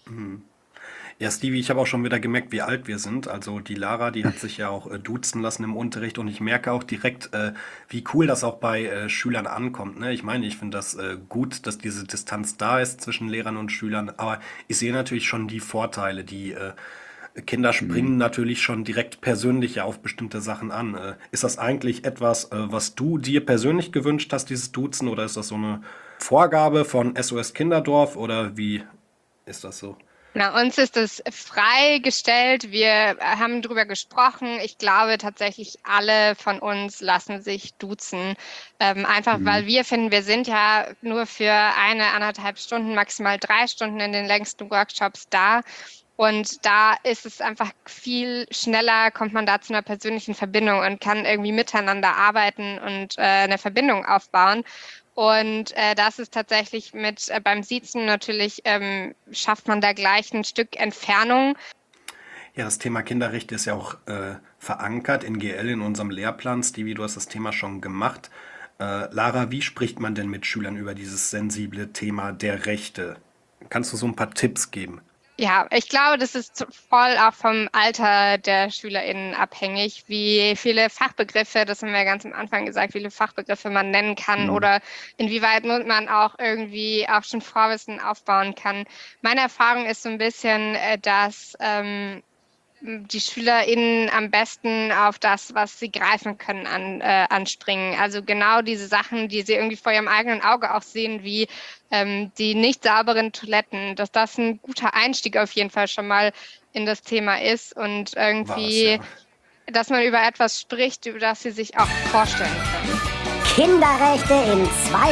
Ja, Stevie, ich habe auch schon wieder gemerkt, wie alt wir sind. Also die Lara, die hat sich ja auch äh, duzen lassen im Unterricht und ich merke auch direkt, äh, wie cool das auch bei äh, Schülern ankommt. Ne? Ich meine, ich finde das äh, gut, dass diese Distanz da ist zwischen Lehrern und Schülern, aber ich sehe natürlich schon die Vorteile. Die äh, Kinder Mhm. springen natürlich schon direkt persönlich ja auf bestimmte Sachen an. Äh, ist das eigentlich etwas, äh, was du dir persönlich gewünscht hast, dieses Duzen, oder ist das so eine Vorgabe von S O S Kinderdorf oder wie ist das so? Na, uns ist es freigestellt. Wir haben drüber gesprochen. Ich glaube tatsächlich, alle von uns lassen sich duzen. Ähm, einfach Mhm. weil wir finden, wir sind ja nur für eine, anderthalb Stunden, maximal drei Stunden in den längsten Workshops da. Und da ist es einfach viel schneller, kommt man da zu einer persönlichen Verbindung und kann irgendwie miteinander arbeiten und äh, eine Verbindung aufbauen. Und äh, das ist tatsächlich mit äh, beim Siezen natürlich ähm, schafft man da gleich ein Stück Entfernung. Ja, das Thema Kinderrechte ist ja auch äh, verankert in G L, in unserem Lehrplan. Stevie, du hast das Thema schon gemacht. Äh, Lara, wie spricht man denn mit Schülern über dieses sensible Thema der Rechte? Kannst du so ein paar Tipps geben? Ja, ich glaube, das ist voll auch vom Alter der SchülerInnen abhängig, wie viele Fachbegriffe, das haben wir ja ganz am Anfang gesagt, wie viele Fachbegriffe man nennen kann Mhm. oder inwieweit man auch irgendwie auch schon Vorwissen aufbauen kann. Meine Erfahrung ist so ein bisschen, äh, dass ähm, die SchülerInnen am besten auf das, was sie greifen können, an, äh, anspringen. Also genau diese Sachen, die sie irgendwie vor ihrem eigenen Auge auch sehen, wie ähm, die nicht sauberen Toiletten, dass das ein guter Einstieg auf jeden Fall schon mal in das Thema ist und War es irgendwie, ja. dass man über etwas spricht, über das sie sich auch vorstellen können. Kinderrechte in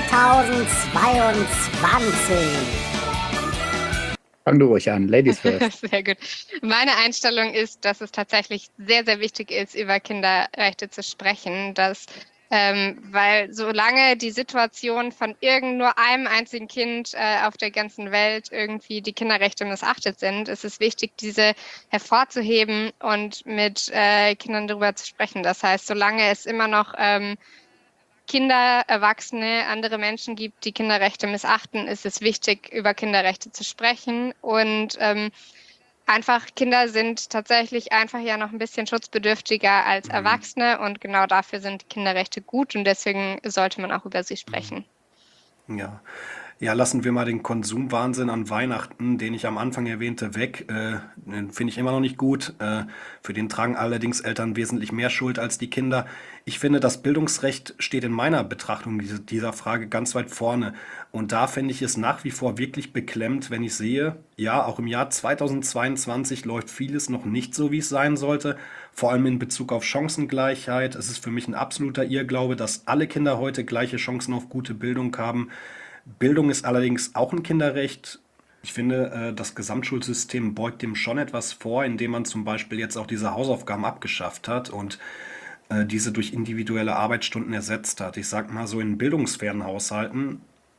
zweitausendzweiundzwanzig. Fang du ruhig an, Ladies first. Sehr gut. Meine Einstellung ist, dass es tatsächlich sehr, sehr wichtig ist, über Kinderrechte zu sprechen, dass ähm, weil solange die Situation von irgend nur einem einzigen Kind äh, auf der ganzen Welt irgendwie die Kinderrechte missachtet sind, ist es wichtig, diese hervorzuheben und mit äh, Kindern darüber zu sprechen. Das heißt, solange es immer noch ähm, Kinder, Erwachsene, andere Menschen gibt, die Kinderrechte missachten, ist es wichtig, über Kinderrechte zu sprechen. Und ähm, einfach, Kinder sind tatsächlich einfach ja noch ein bisschen schutzbedürftiger als Mhm. Erwachsene und genau dafür sind Kinderrechte gut und deswegen sollte man auch über sie sprechen. Ja. Ja, lassen wir mal den Konsumwahnsinn an Weihnachten, den ich am Anfang erwähnte, weg. Äh, den finde ich immer noch nicht gut. Äh, für den tragen allerdings Eltern wesentlich mehr Schuld als die Kinder. Ich finde, das Bildungsrecht steht in meiner Betrachtung diese, dieser Frage ganz weit vorne. Und da finde ich es nach wie vor wirklich beklemmt, wenn ich sehe, ja, auch im Jahr zweitausendzweiundzwanzig läuft vieles noch nicht so, wie es sein sollte. Vor allem in Bezug auf Chancengleichheit. Es ist für mich ein absoluter Irrglaube, dass alle Kinder heute gleiche Chancen auf gute Bildung haben. Bildung ist allerdings auch ein Kinderrecht. Ich finde, äh, das Gesamtschulsystem beugt dem schon etwas vor, indem man zum Beispiel jetzt auch diese Hausaufgaben abgeschafft hat und äh, diese durch individuelle Arbeitsstunden ersetzt hat. Ich sag mal so, in bildungsfernen Haushalten,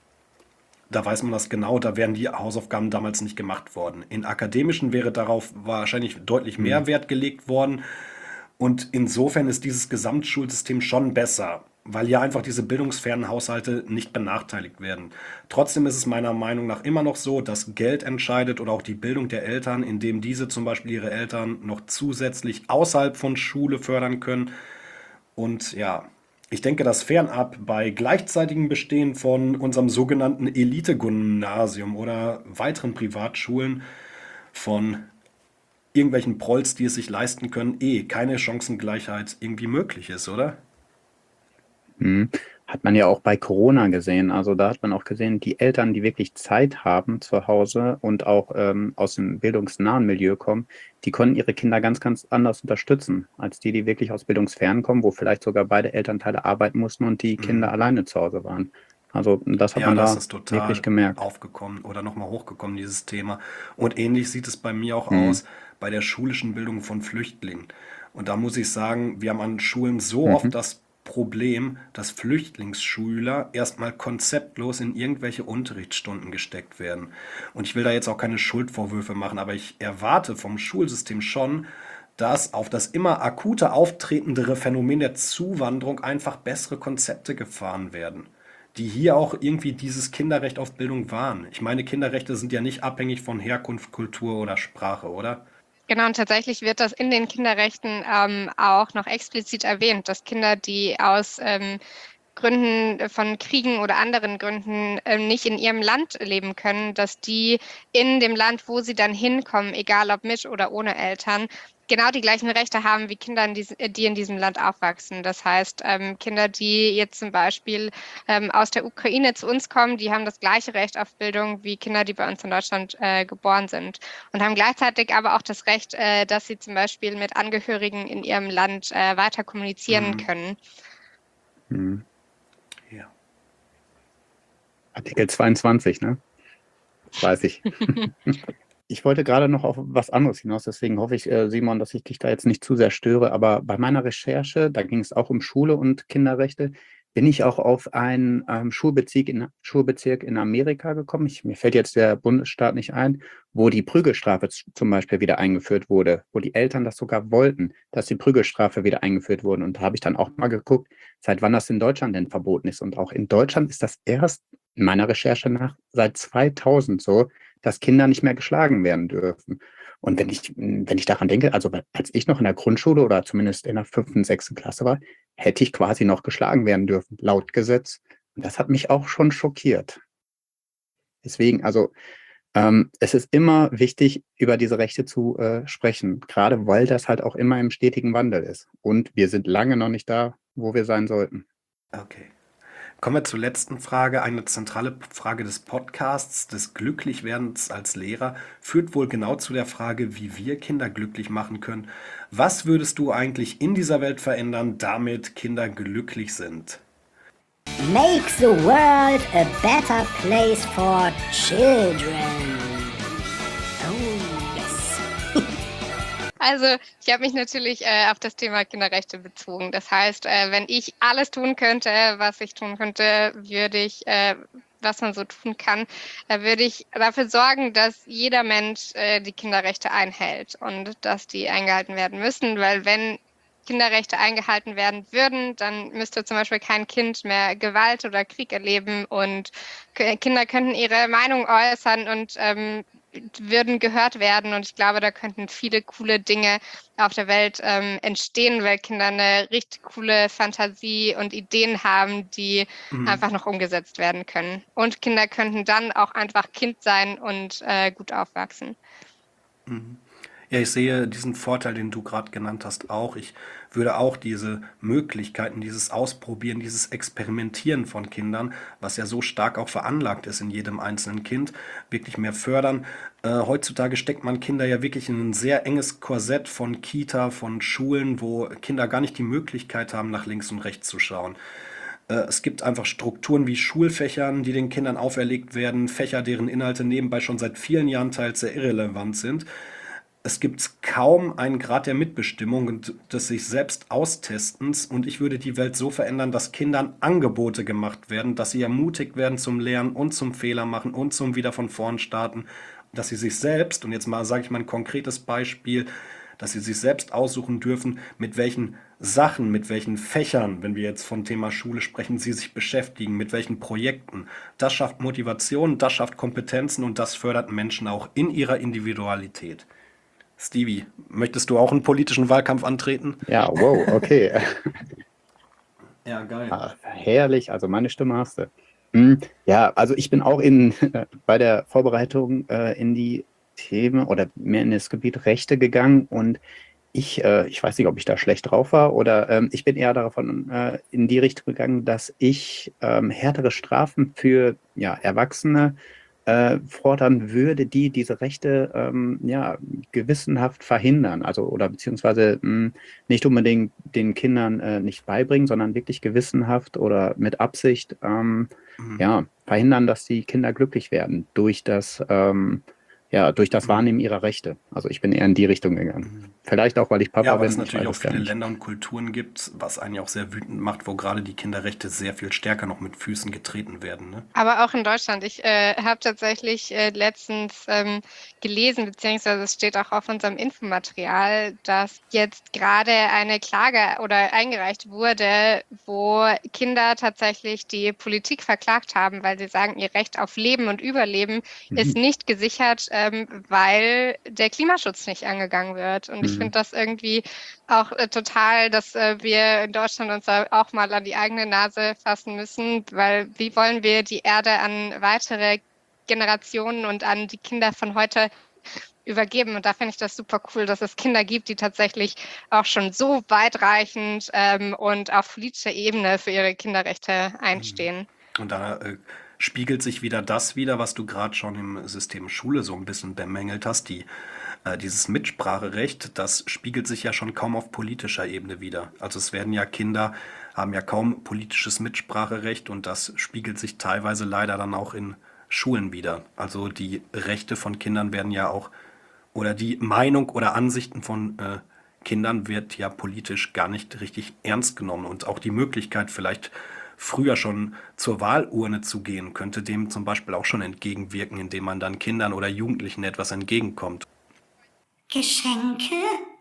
da weiß man das genau, da wären die Hausaufgaben damals nicht gemacht worden. In akademischen wäre darauf wahrscheinlich deutlich mehr Wert gelegt worden. Und insofern ist dieses Gesamtschulsystem schon besser, weil ja einfach diese bildungsfernen Haushalte nicht benachteiligt werden. Trotzdem ist es meiner Meinung nach immer noch so, dass Geld entscheidet oder auch die Bildung der Eltern, indem diese zum Beispiel ihre Eltern noch zusätzlich außerhalb von Schule fördern können. Und ja, ich denke, dass fernab bei gleichzeitigem Bestehen von unserem sogenannten Elite-Gymnasium oder weiteren Privatschulen von irgendwelchen Prolls, die es sich leisten können, eh keine Chancengleichheit irgendwie möglich ist, oder? Mhm. Hat man ja auch bei Corona gesehen. Also da hat man auch gesehen, die Eltern, die wirklich Zeit haben zu Hause und auch ähm, aus dem bildungsnahen Milieu kommen, die konnten ihre Kinder ganz, ganz anders unterstützen, als die, die wirklich aus bildungsfern kommen, wo vielleicht sogar beide Elternteile arbeiten mussten und die Kinder Mhm. alleine zu Hause waren. Also das hat Ja, man das da ist wirklich total gemerkt. aufgekommen oder nochmal hochgekommen, dieses Thema. Und ähnlich sieht es bei mir auch Mhm. aus bei der schulischen Bildung von Flüchtlingen. Und da muss ich sagen, wir haben an Schulen so oft Mhm. das Problem, dass Flüchtlingsschüler erstmal konzeptlos in irgendwelche Unterrichtsstunden gesteckt werden. Und ich will da jetzt auch keine Schuldvorwürfe machen, aber ich erwarte vom Schulsystem schon, dass auf das immer akuter auftretendere Phänomen der Zuwanderung einfach bessere Konzepte gefahren werden, die hier auch irgendwie dieses Kinderrecht auf Bildung wahren. Ich meine, Kinderrechte sind ja nicht abhängig von Herkunft, Kultur oder Sprache, oder? Genau, und tatsächlich wird das in den Kinderrechten ähm, auch noch explizit erwähnt, dass Kinder, die aus ähm, Gründen von Kriegen oder anderen Gründen ähm, nicht in ihrem Land leben können, dass die in dem Land, wo sie dann hinkommen, egal ob mit oder ohne Eltern, genau die gleichen Rechte haben wie Kinder, in diesem, die in diesem Land aufwachsen. Das heißt, ähm, Kinder, die jetzt zum Beispiel ähm, aus der Ukraine zu uns kommen, die haben das gleiche Recht auf Bildung wie Kinder, die bei uns in Deutschland äh, geboren sind und haben gleichzeitig aber auch das Recht, äh, dass sie zum Beispiel mit Angehörigen in ihrem Land äh, weiter kommunizieren Mhm. können. Mhm. Ja. Artikel zweiundzwanzig, ne? Das weiß ich. Ich wollte gerade noch auf was anderes hinaus, deswegen hoffe ich, äh, Simon, dass ich dich da jetzt nicht zu sehr störe. Aber bei meiner Recherche, da ging es auch um Schule und Kinderrechte, bin ich auch auf einen ähm, Schulbezirk, in, Schulbezirk in Amerika gekommen. Ich, mir fällt jetzt der Bundesstaat nicht ein, wo die Prügelstrafe z- zum Beispiel wieder eingeführt wurde, wo die Eltern das sogar wollten, dass die Prügelstrafe wieder eingeführt wurde. Und da habe ich dann auch mal geguckt, seit wann das in Deutschland denn verboten ist. Und auch in Deutschland ist das erst in meiner Recherche nach seit zweitausend so, dass Kinder nicht mehr geschlagen werden dürfen. Und wenn ich, wenn ich daran denke, also als ich noch in der Grundschule oder zumindest in der fünften, sechsten Klasse war, hätte ich quasi noch geschlagen werden dürfen, laut Gesetz. Und das hat mich auch schon schockiert. Deswegen, also ähm, es ist immer wichtig, über diese Rechte zu äh, sprechen, gerade weil das halt auch immer im stetigen Wandel ist. Und wir sind lange noch nicht da, wo wir sein sollten. Okay. Kommen wir zur letzten Frage. Eine zentrale Frage des Podcasts, des Glücklichwerdens als Lehrer, führt wohl genau zu der Frage, wie wir Kinder glücklich machen können. Was würdest du eigentlich in dieser Welt verändern, damit Kinder glücklich sind? Make the world a better place for children. Oh, yes. Also ich habe mich natürlich äh, auf das Thema Kinderrechte bezogen. Das heißt, äh, wenn ich alles tun könnte, was ich tun könnte, würde ich, äh, was man so tun kann, äh, würde ich dafür sorgen, dass jeder Mensch äh, die Kinderrechte einhält und dass die eingehalten werden müssen, weil wenn Kinderrechte eingehalten werden würden, dann müsste zum Beispiel kein Kind mehr Gewalt oder Krieg erleben und K- Kinder könnten ihre Meinung äußern und ähm, würden gehört werden. Und ich glaube, da könnten viele coole Dinge auf der Welt ähm, entstehen, weil Kinder eine richtig coole Fantasie und Ideen haben, die Mhm. einfach noch umgesetzt werden können. Und Kinder könnten dann auch einfach Kind sein und äh, gut aufwachsen. Ja, ich sehe diesen Vorteil, den du gerade genannt hast, auch. Ich würde auch diese Möglichkeiten, dieses Ausprobieren, dieses Experimentieren von Kindern, was ja so stark auch veranlagt ist in jedem einzelnen Kind, wirklich mehr fördern. Äh, heutzutage steckt man Kinder ja wirklich in ein sehr enges Korsett von Kita, von Schulen, wo Kinder gar nicht die Möglichkeit haben, nach links und rechts zu schauen. Äh, Es gibt einfach Strukturen wie Schulfächern, die den Kindern auferlegt werden, Fächer, deren Inhalte nebenbei schon seit vielen Jahren teils sehr irrelevant sind. Es gibt kaum einen Grad der Mitbestimmung und des sich selbst Austestens. Und ich würde die Welt so verändern, dass Kindern Angebote gemacht werden, dass sie ermutigt werden zum Lernen und zum Fehler machen und zum wieder von vorn starten. Dass sie sich selbst, und jetzt mal sage ich mal ein konkretes Beispiel, dass sie sich selbst aussuchen dürfen, mit welchen Sachen, mit welchen Fächern, wenn wir jetzt vom Thema Schule sprechen, sie sich beschäftigen, mit welchen Projekten. Das schafft Motivation, das schafft Kompetenzen und das fördert Menschen auch in ihrer Individualität. Stevie, möchtest du auch einen politischen Wahlkampf antreten? Ja, wow, okay. Ja, geil. Ah, herrlich, also meine Stimme hast du. Hm, ja, also ich bin auch in, bei der Vorbereitung äh, in die Themen oder mehr in das Gebiet Rechte gegangen und ich, äh, ich weiß nicht, ob ich da schlecht drauf war oder ähm, ich bin eher davon äh, in die Richtung gegangen, dass ich ähm, härtere Strafen für ja, Erwachsene äh, fordern würde, die diese Rechte ähm, ja, gewissenhaft verhindern, also oder beziehungsweise mh, nicht unbedingt den Kindern äh, nicht beibringen, sondern wirklich gewissenhaft oder mit Absicht ähm, ja, verhindern, dass die Kinder glücklich werden durch das, ähm, ja, durch das Wahrnehmen ihrer Rechte. Also ich bin eher in die Richtung gegangen. Vielleicht auch, weil ich Papa Ja, weil bin, es ich natürlich weiß auch es gar viele nicht. Länder und Kulturen gibt, was einen ja auch sehr wütend macht, wo gerade die Kinderrechte sehr viel stärker noch mit Füßen getreten werden. Ne? Aber auch in Deutschland. Ich äh, habe tatsächlich äh, letztens ähm, gelesen, beziehungsweise es steht auch auf unserem Infomaterial, dass jetzt gerade eine Klage oder eingereicht wurde, wo Kinder tatsächlich die Politik verklagt haben, weil sie sagen, ihr Recht auf Leben und Überleben ist Mhm. nicht gesichert, ähm, weil der Klimaschutz nicht angegangen wird. Und ich Mhm. finde das irgendwie auch äh, total, dass äh, wir in Deutschland uns da auch mal an die eigene Nase fassen müssen, weil wie wollen wir die Erde an weitere Generationen und an die Kinder von heute übergeben? Und da finde ich das super cool, dass es Kinder gibt, die tatsächlich auch schon so weitreichend ähm, und auf politischer Ebene für ihre Kinderrechte einstehen. Und da äh, spiegelt sich wieder das wieder, was du gerade schon im System Schule so ein bisschen bemängelt hast, die, äh, dieses Mitspracherecht, das spiegelt sich ja schon kaum auf politischer Ebene wieder. Also es werden ja Kinder, haben ja kaum politisches Mitspracherecht und das spiegelt sich teilweise leider dann auch in Schulen wieder. Also die Rechte von Kindern werden ja auch, oder die Meinung oder Ansichten von äh, Kindern wird ja politisch gar nicht richtig ernst genommen und auch die Möglichkeit vielleicht früher schon zur Wahlurne zu gehen, könnte dem zum Beispiel auch schon entgegenwirken, indem man dann Kindern oder Jugendlichen etwas entgegenkommt. Geschenke?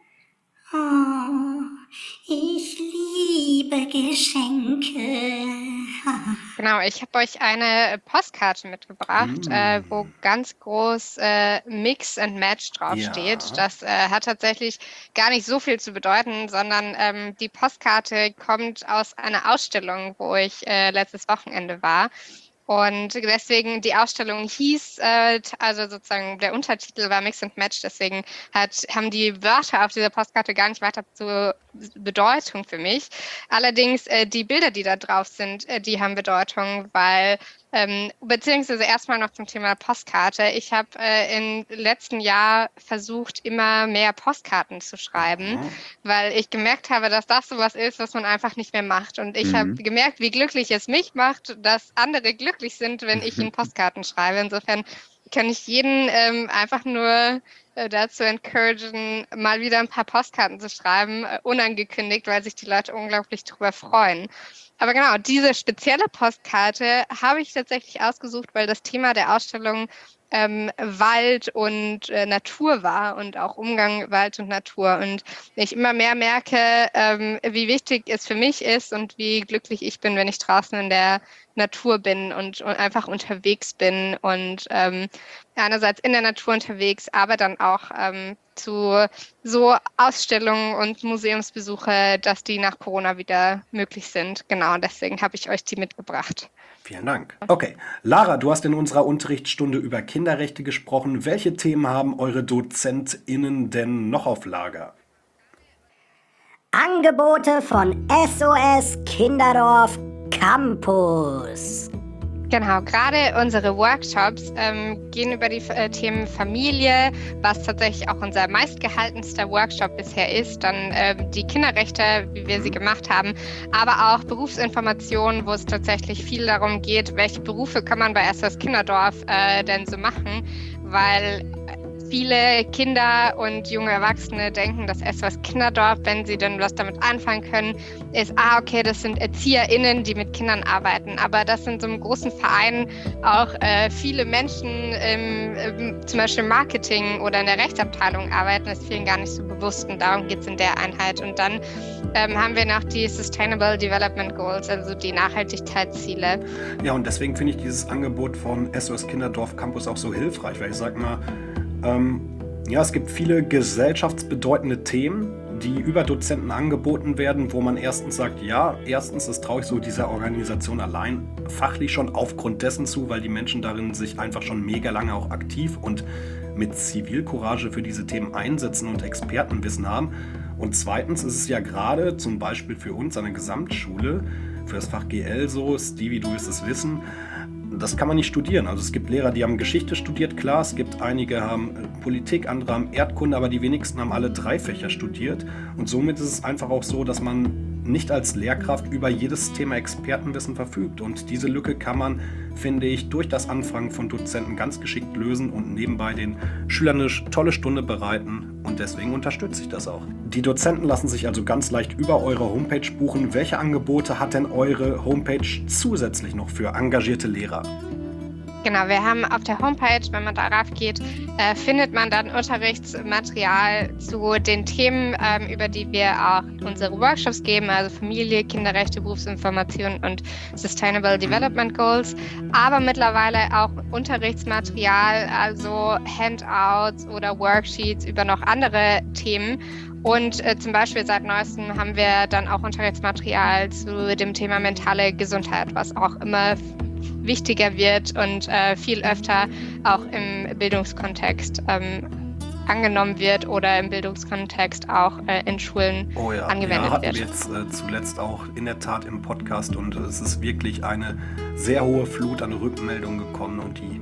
Oh, ich liebe Geschenke. Genau, ich habe euch eine Postkarte mitgebracht, äh, wo ganz groß äh, Mix and Match draufsteht. Ja. Das äh, hat tatsächlich gar nicht so viel zu bedeuten, sondern ähm, die Postkarte kommt aus einer Ausstellung, wo ich äh, letztes Wochenende war. Und deswegen die Ausstellung hieß, äh, t- also sozusagen der Untertitel war Mix and Match, deswegen hat, haben die Wörter auf dieser Postkarte gar nicht weiter zu Bedeutung für mich. Allerdings äh, die Bilder, die da drauf sind, äh, die haben Bedeutung, weil, ähm, beziehungsweise erstmal noch zum Thema Postkarte. Ich habe äh, im letzten Jahr versucht, immer mehr Postkarten zu schreiben, weil ich gemerkt habe, dass das sowas ist, was man einfach nicht mehr macht. Und ich habe Mhm. gemerkt, wie glücklich es mich macht, dass andere glücklich sind, wenn ich ihnen Postkarten schreibe. Insofern kann ich jeden ähm, einfach nur äh, dazu encouragen, mal wieder ein paar Postkarten zu schreiben, äh, unangekündigt, weil sich die Leute unglaublich drüber freuen. Aber genau, diese spezielle Postkarte habe ich tatsächlich ausgesucht, weil das Thema der Ausstellung ähm, Wald und äh, Natur war und auch Umgang Wald und Natur. Und ich immer mehr merke, ähm, wie wichtig es für mich ist und wie glücklich ich bin, wenn ich draußen in der Natur bin und, und einfach unterwegs bin und ähm, einerseits in der Natur unterwegs, aber dann auch ähm, zu so Ausstellungen und Museumsbesuche, dass die nach Corona wieder möglich sind. Genau, deswegen habe ich euch die mitgebracht. Vielen Dank. Okay, Lara, du hast in unserer Unterrichtsstunde über Kinderrechte gesprochen. Welche Themen haben eure DozentInnen denn noch auf Lager? Angebote von S O S Kinderdorf Campus. Genau, gerade unsere Workshops ähm, gehen über die äh, Themen Familie, was tatsächlich auch unser meistgehaltenster Workshop bisher ist, dann ähm, die Kinderrechte, wie wir sie gemacht haben, aber auch Berufsinformationen, wo es tatsächlich viel darum geht, welche Berufe kann man bei S O S Kinderdorf äh, denn so machen, weil viele Kinder und junge Erwachsene denken, dass S O S Kinderdorf, wenn sie denn was damit anfangen können, ist, ah, okay, das sind ErzieherInnen, die mit Kindern arbeiten. Aber das sind so einem großen Verein auch äh, viele Menschen im, im zum Beispiel Marketing oder in der Rechtsabteilung arbeiten. Das ist vielen gar nicht so bewusst und darum geht es in der Einheit. Und dann ähm, haben wir noch die Sustainable Development Goals, also die Nachhaltigkeitsziele. Ja, und deswegen finde ich dieses Angebot von S O S Kinderdorf Campus auch so hilfreich, weil ich sag mal, Ähm, ja, es gibt viele gesellschaftsbedeutende Themen, die über Dozenten angeboten werden, wo man erstens sagt, ja, erstens, das traue ich so dieser Organisation allein fachlich schon aufgrund dessen zu, weil die Menschen darin sich einfach schon mega lange auch aktiv und mit Zivilcourage für diese Themen einsetzen und Expertenwissen haben. Und zweitens ist es ja gerade zum Beispiel für uns an der Gesamtschule, für das Fach G L so, Stevie, du wirst es wissen, das kann man nicht studieren. Also es gibt Lehrer, die haben Geschichte studiert, klar, es gibt einige haben Politik, andere haben Erdkunde, aber die wenigsten haben alle drei Fächer studiert. Und somit ist es einfach auch so, dass man nicht als Lehrkraft über jedes Thema Expertenwissen verfügt. Und diese Lücke kann man, finde ich, durch das Anfragen von Dozenten ganz geschickt lösen und nebenbei den Schülern eine tolle Stunde bereiten. Und deswegen unterstütze ich das auch. Die Dozenten lassen sich also ganz leicht über eure Homepage buchen. Welche Angebote hat denn eure Homepage zusätzlich noch für engagierte Lehrer? Genau, wir haben auf der Homepage, wenn man darauf geht, äh, findet man dann Unterrichtsmaterial zu den Themen, ähm, über die wir auch unsere Workshops geben, also Familie, Kinderrechte, Berufsinformation und Sustainable Development Goals, aber mittlerweile auch Unterrichtsmaterial, also Handouts oder Worksheets über noch andere Themen. Und äh, zum Beispiel seit neuestem haben wir dann auch Unterrichtsmaterial zu dem Thema mentale Gesundheit, was auch immer wichtiger wird und äh, viel öfter auch im Bildungskontext ähm, angenommen wird oder im Bildungskontext auch äh, in Schulen oh ja, angewendet ja, hatten wird. Wir jetzt äh, zuletzt auch in der Tat im Podcast und es ist wirklich eine sehr hohe Flut an Rückmeldungen gekommen und die,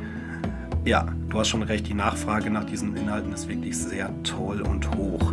ja, du hast schon recht, die Nachfrage nach diesen Inhalten ist wirklich sehr toll und hoch.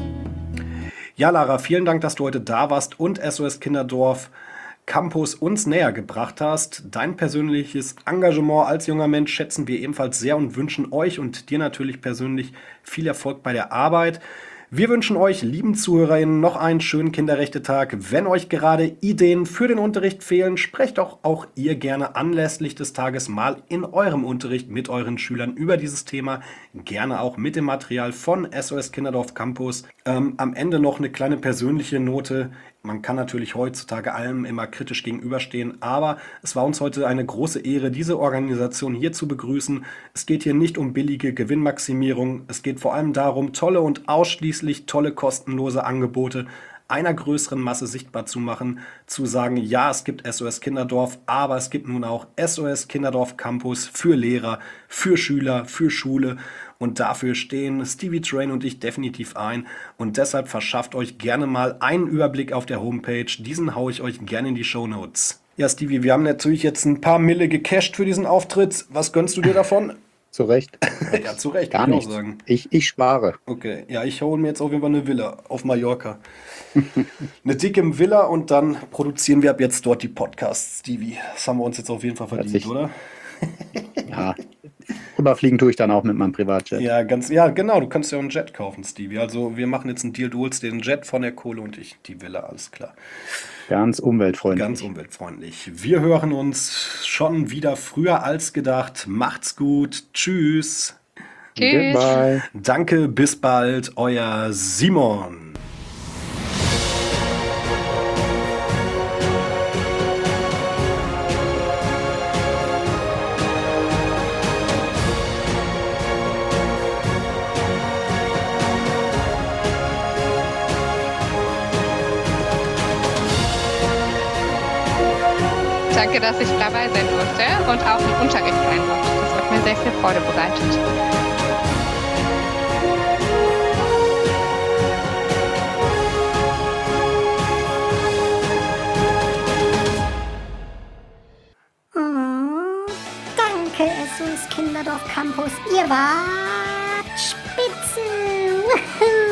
Ja, Lara, vielen Dank, dass du heute da warst und S O S Kinderdorf Campus uns näher gebracht hast. Dein persönliches Engagement als junger Mensch schätzen wir ebenfalls sehr und wünschen euch und dir natürlich persönlich viel Erfolg bei der Arbeit. Wir wünschen euch, lieben ZuhörerInnen, noch einen schönen Kinderrechte-Tag. Wenn euch gerade Ideen für den Unterricht fehlen, sprecht doch auch ihr gerne anlässlich des Tages mal in eurem Unterricht mit euren Schülern über dieses Thema. Gerne auch mit dem Material von S O S Kinderdorf Campus. Ähm, am Ende noch eine kleine persönliche Note. Man kann natürlich heutzutage allem immer kritisch gegenüberstehen, aber es war uns heute eine große Ehre, diese Organisation hier zu begrüßen. Es geht hier nicht um billige Gewinnmaximierung, es geht vor allem darum, tolle und ausschließlich tolle kostenlose Angebote einer größeren Masse sichtbar zu machen, zu sagen, ja, es gibt S O S Kinderdorf, aber es gibt nun auch S O S Kinderdorf Campus für Lehrer, für Schüler, für Schule. Und dafür stehen Stevie Train und ich definitiv ein. Und deshalb verschafft euch gerne mal einen Überblick auf der Homepage. Diesen haue ich euch gerne in die Shownotes. Ja, Stevie, wir haben natürlich jetzt ein paar Mille gecasht für diesen Auftritt. Was gönnst du dir davon? Zu Recht. Ja, zu Recht, Gar kann ich nichts. auch sagen. Ich, ich spare. Okay, ja, ich hole mir jetzt auf jeden Fall eine Villa auf Mallorca. Eine dicke Villa und dann produzieren wir ab jetzt dort die Podcasts, Stevie. Das haben wir uns jetzt auf jeden Fall verdient, sich- oder? Ja, rüberfliegen tue ich dann auch mit meinem Privatjet. Ja, ganz, ja, genau, du kannst ja auch einen Jet kaufen, Stevie. Also wir machen jetzt einen Deal, du holst dir den Jet von der Kohle und ich die Villa, alles klar. Ganz umweltfreundlich. Ganz umweltfreundlich. Wir hören uns schon wieder früher als gedacht. Macht's gut. Tschüss. Tschüss. Goodbye. Danke, bis bald. Euer Simon. Danke, dass ich dabei sein durfte und auch im Unterricht sein durfte. Das hat mir sehr viel Freude bereitet. Oh, danke, S O S Kinderdorf Campus. Ihr wart spitze. Wuhu.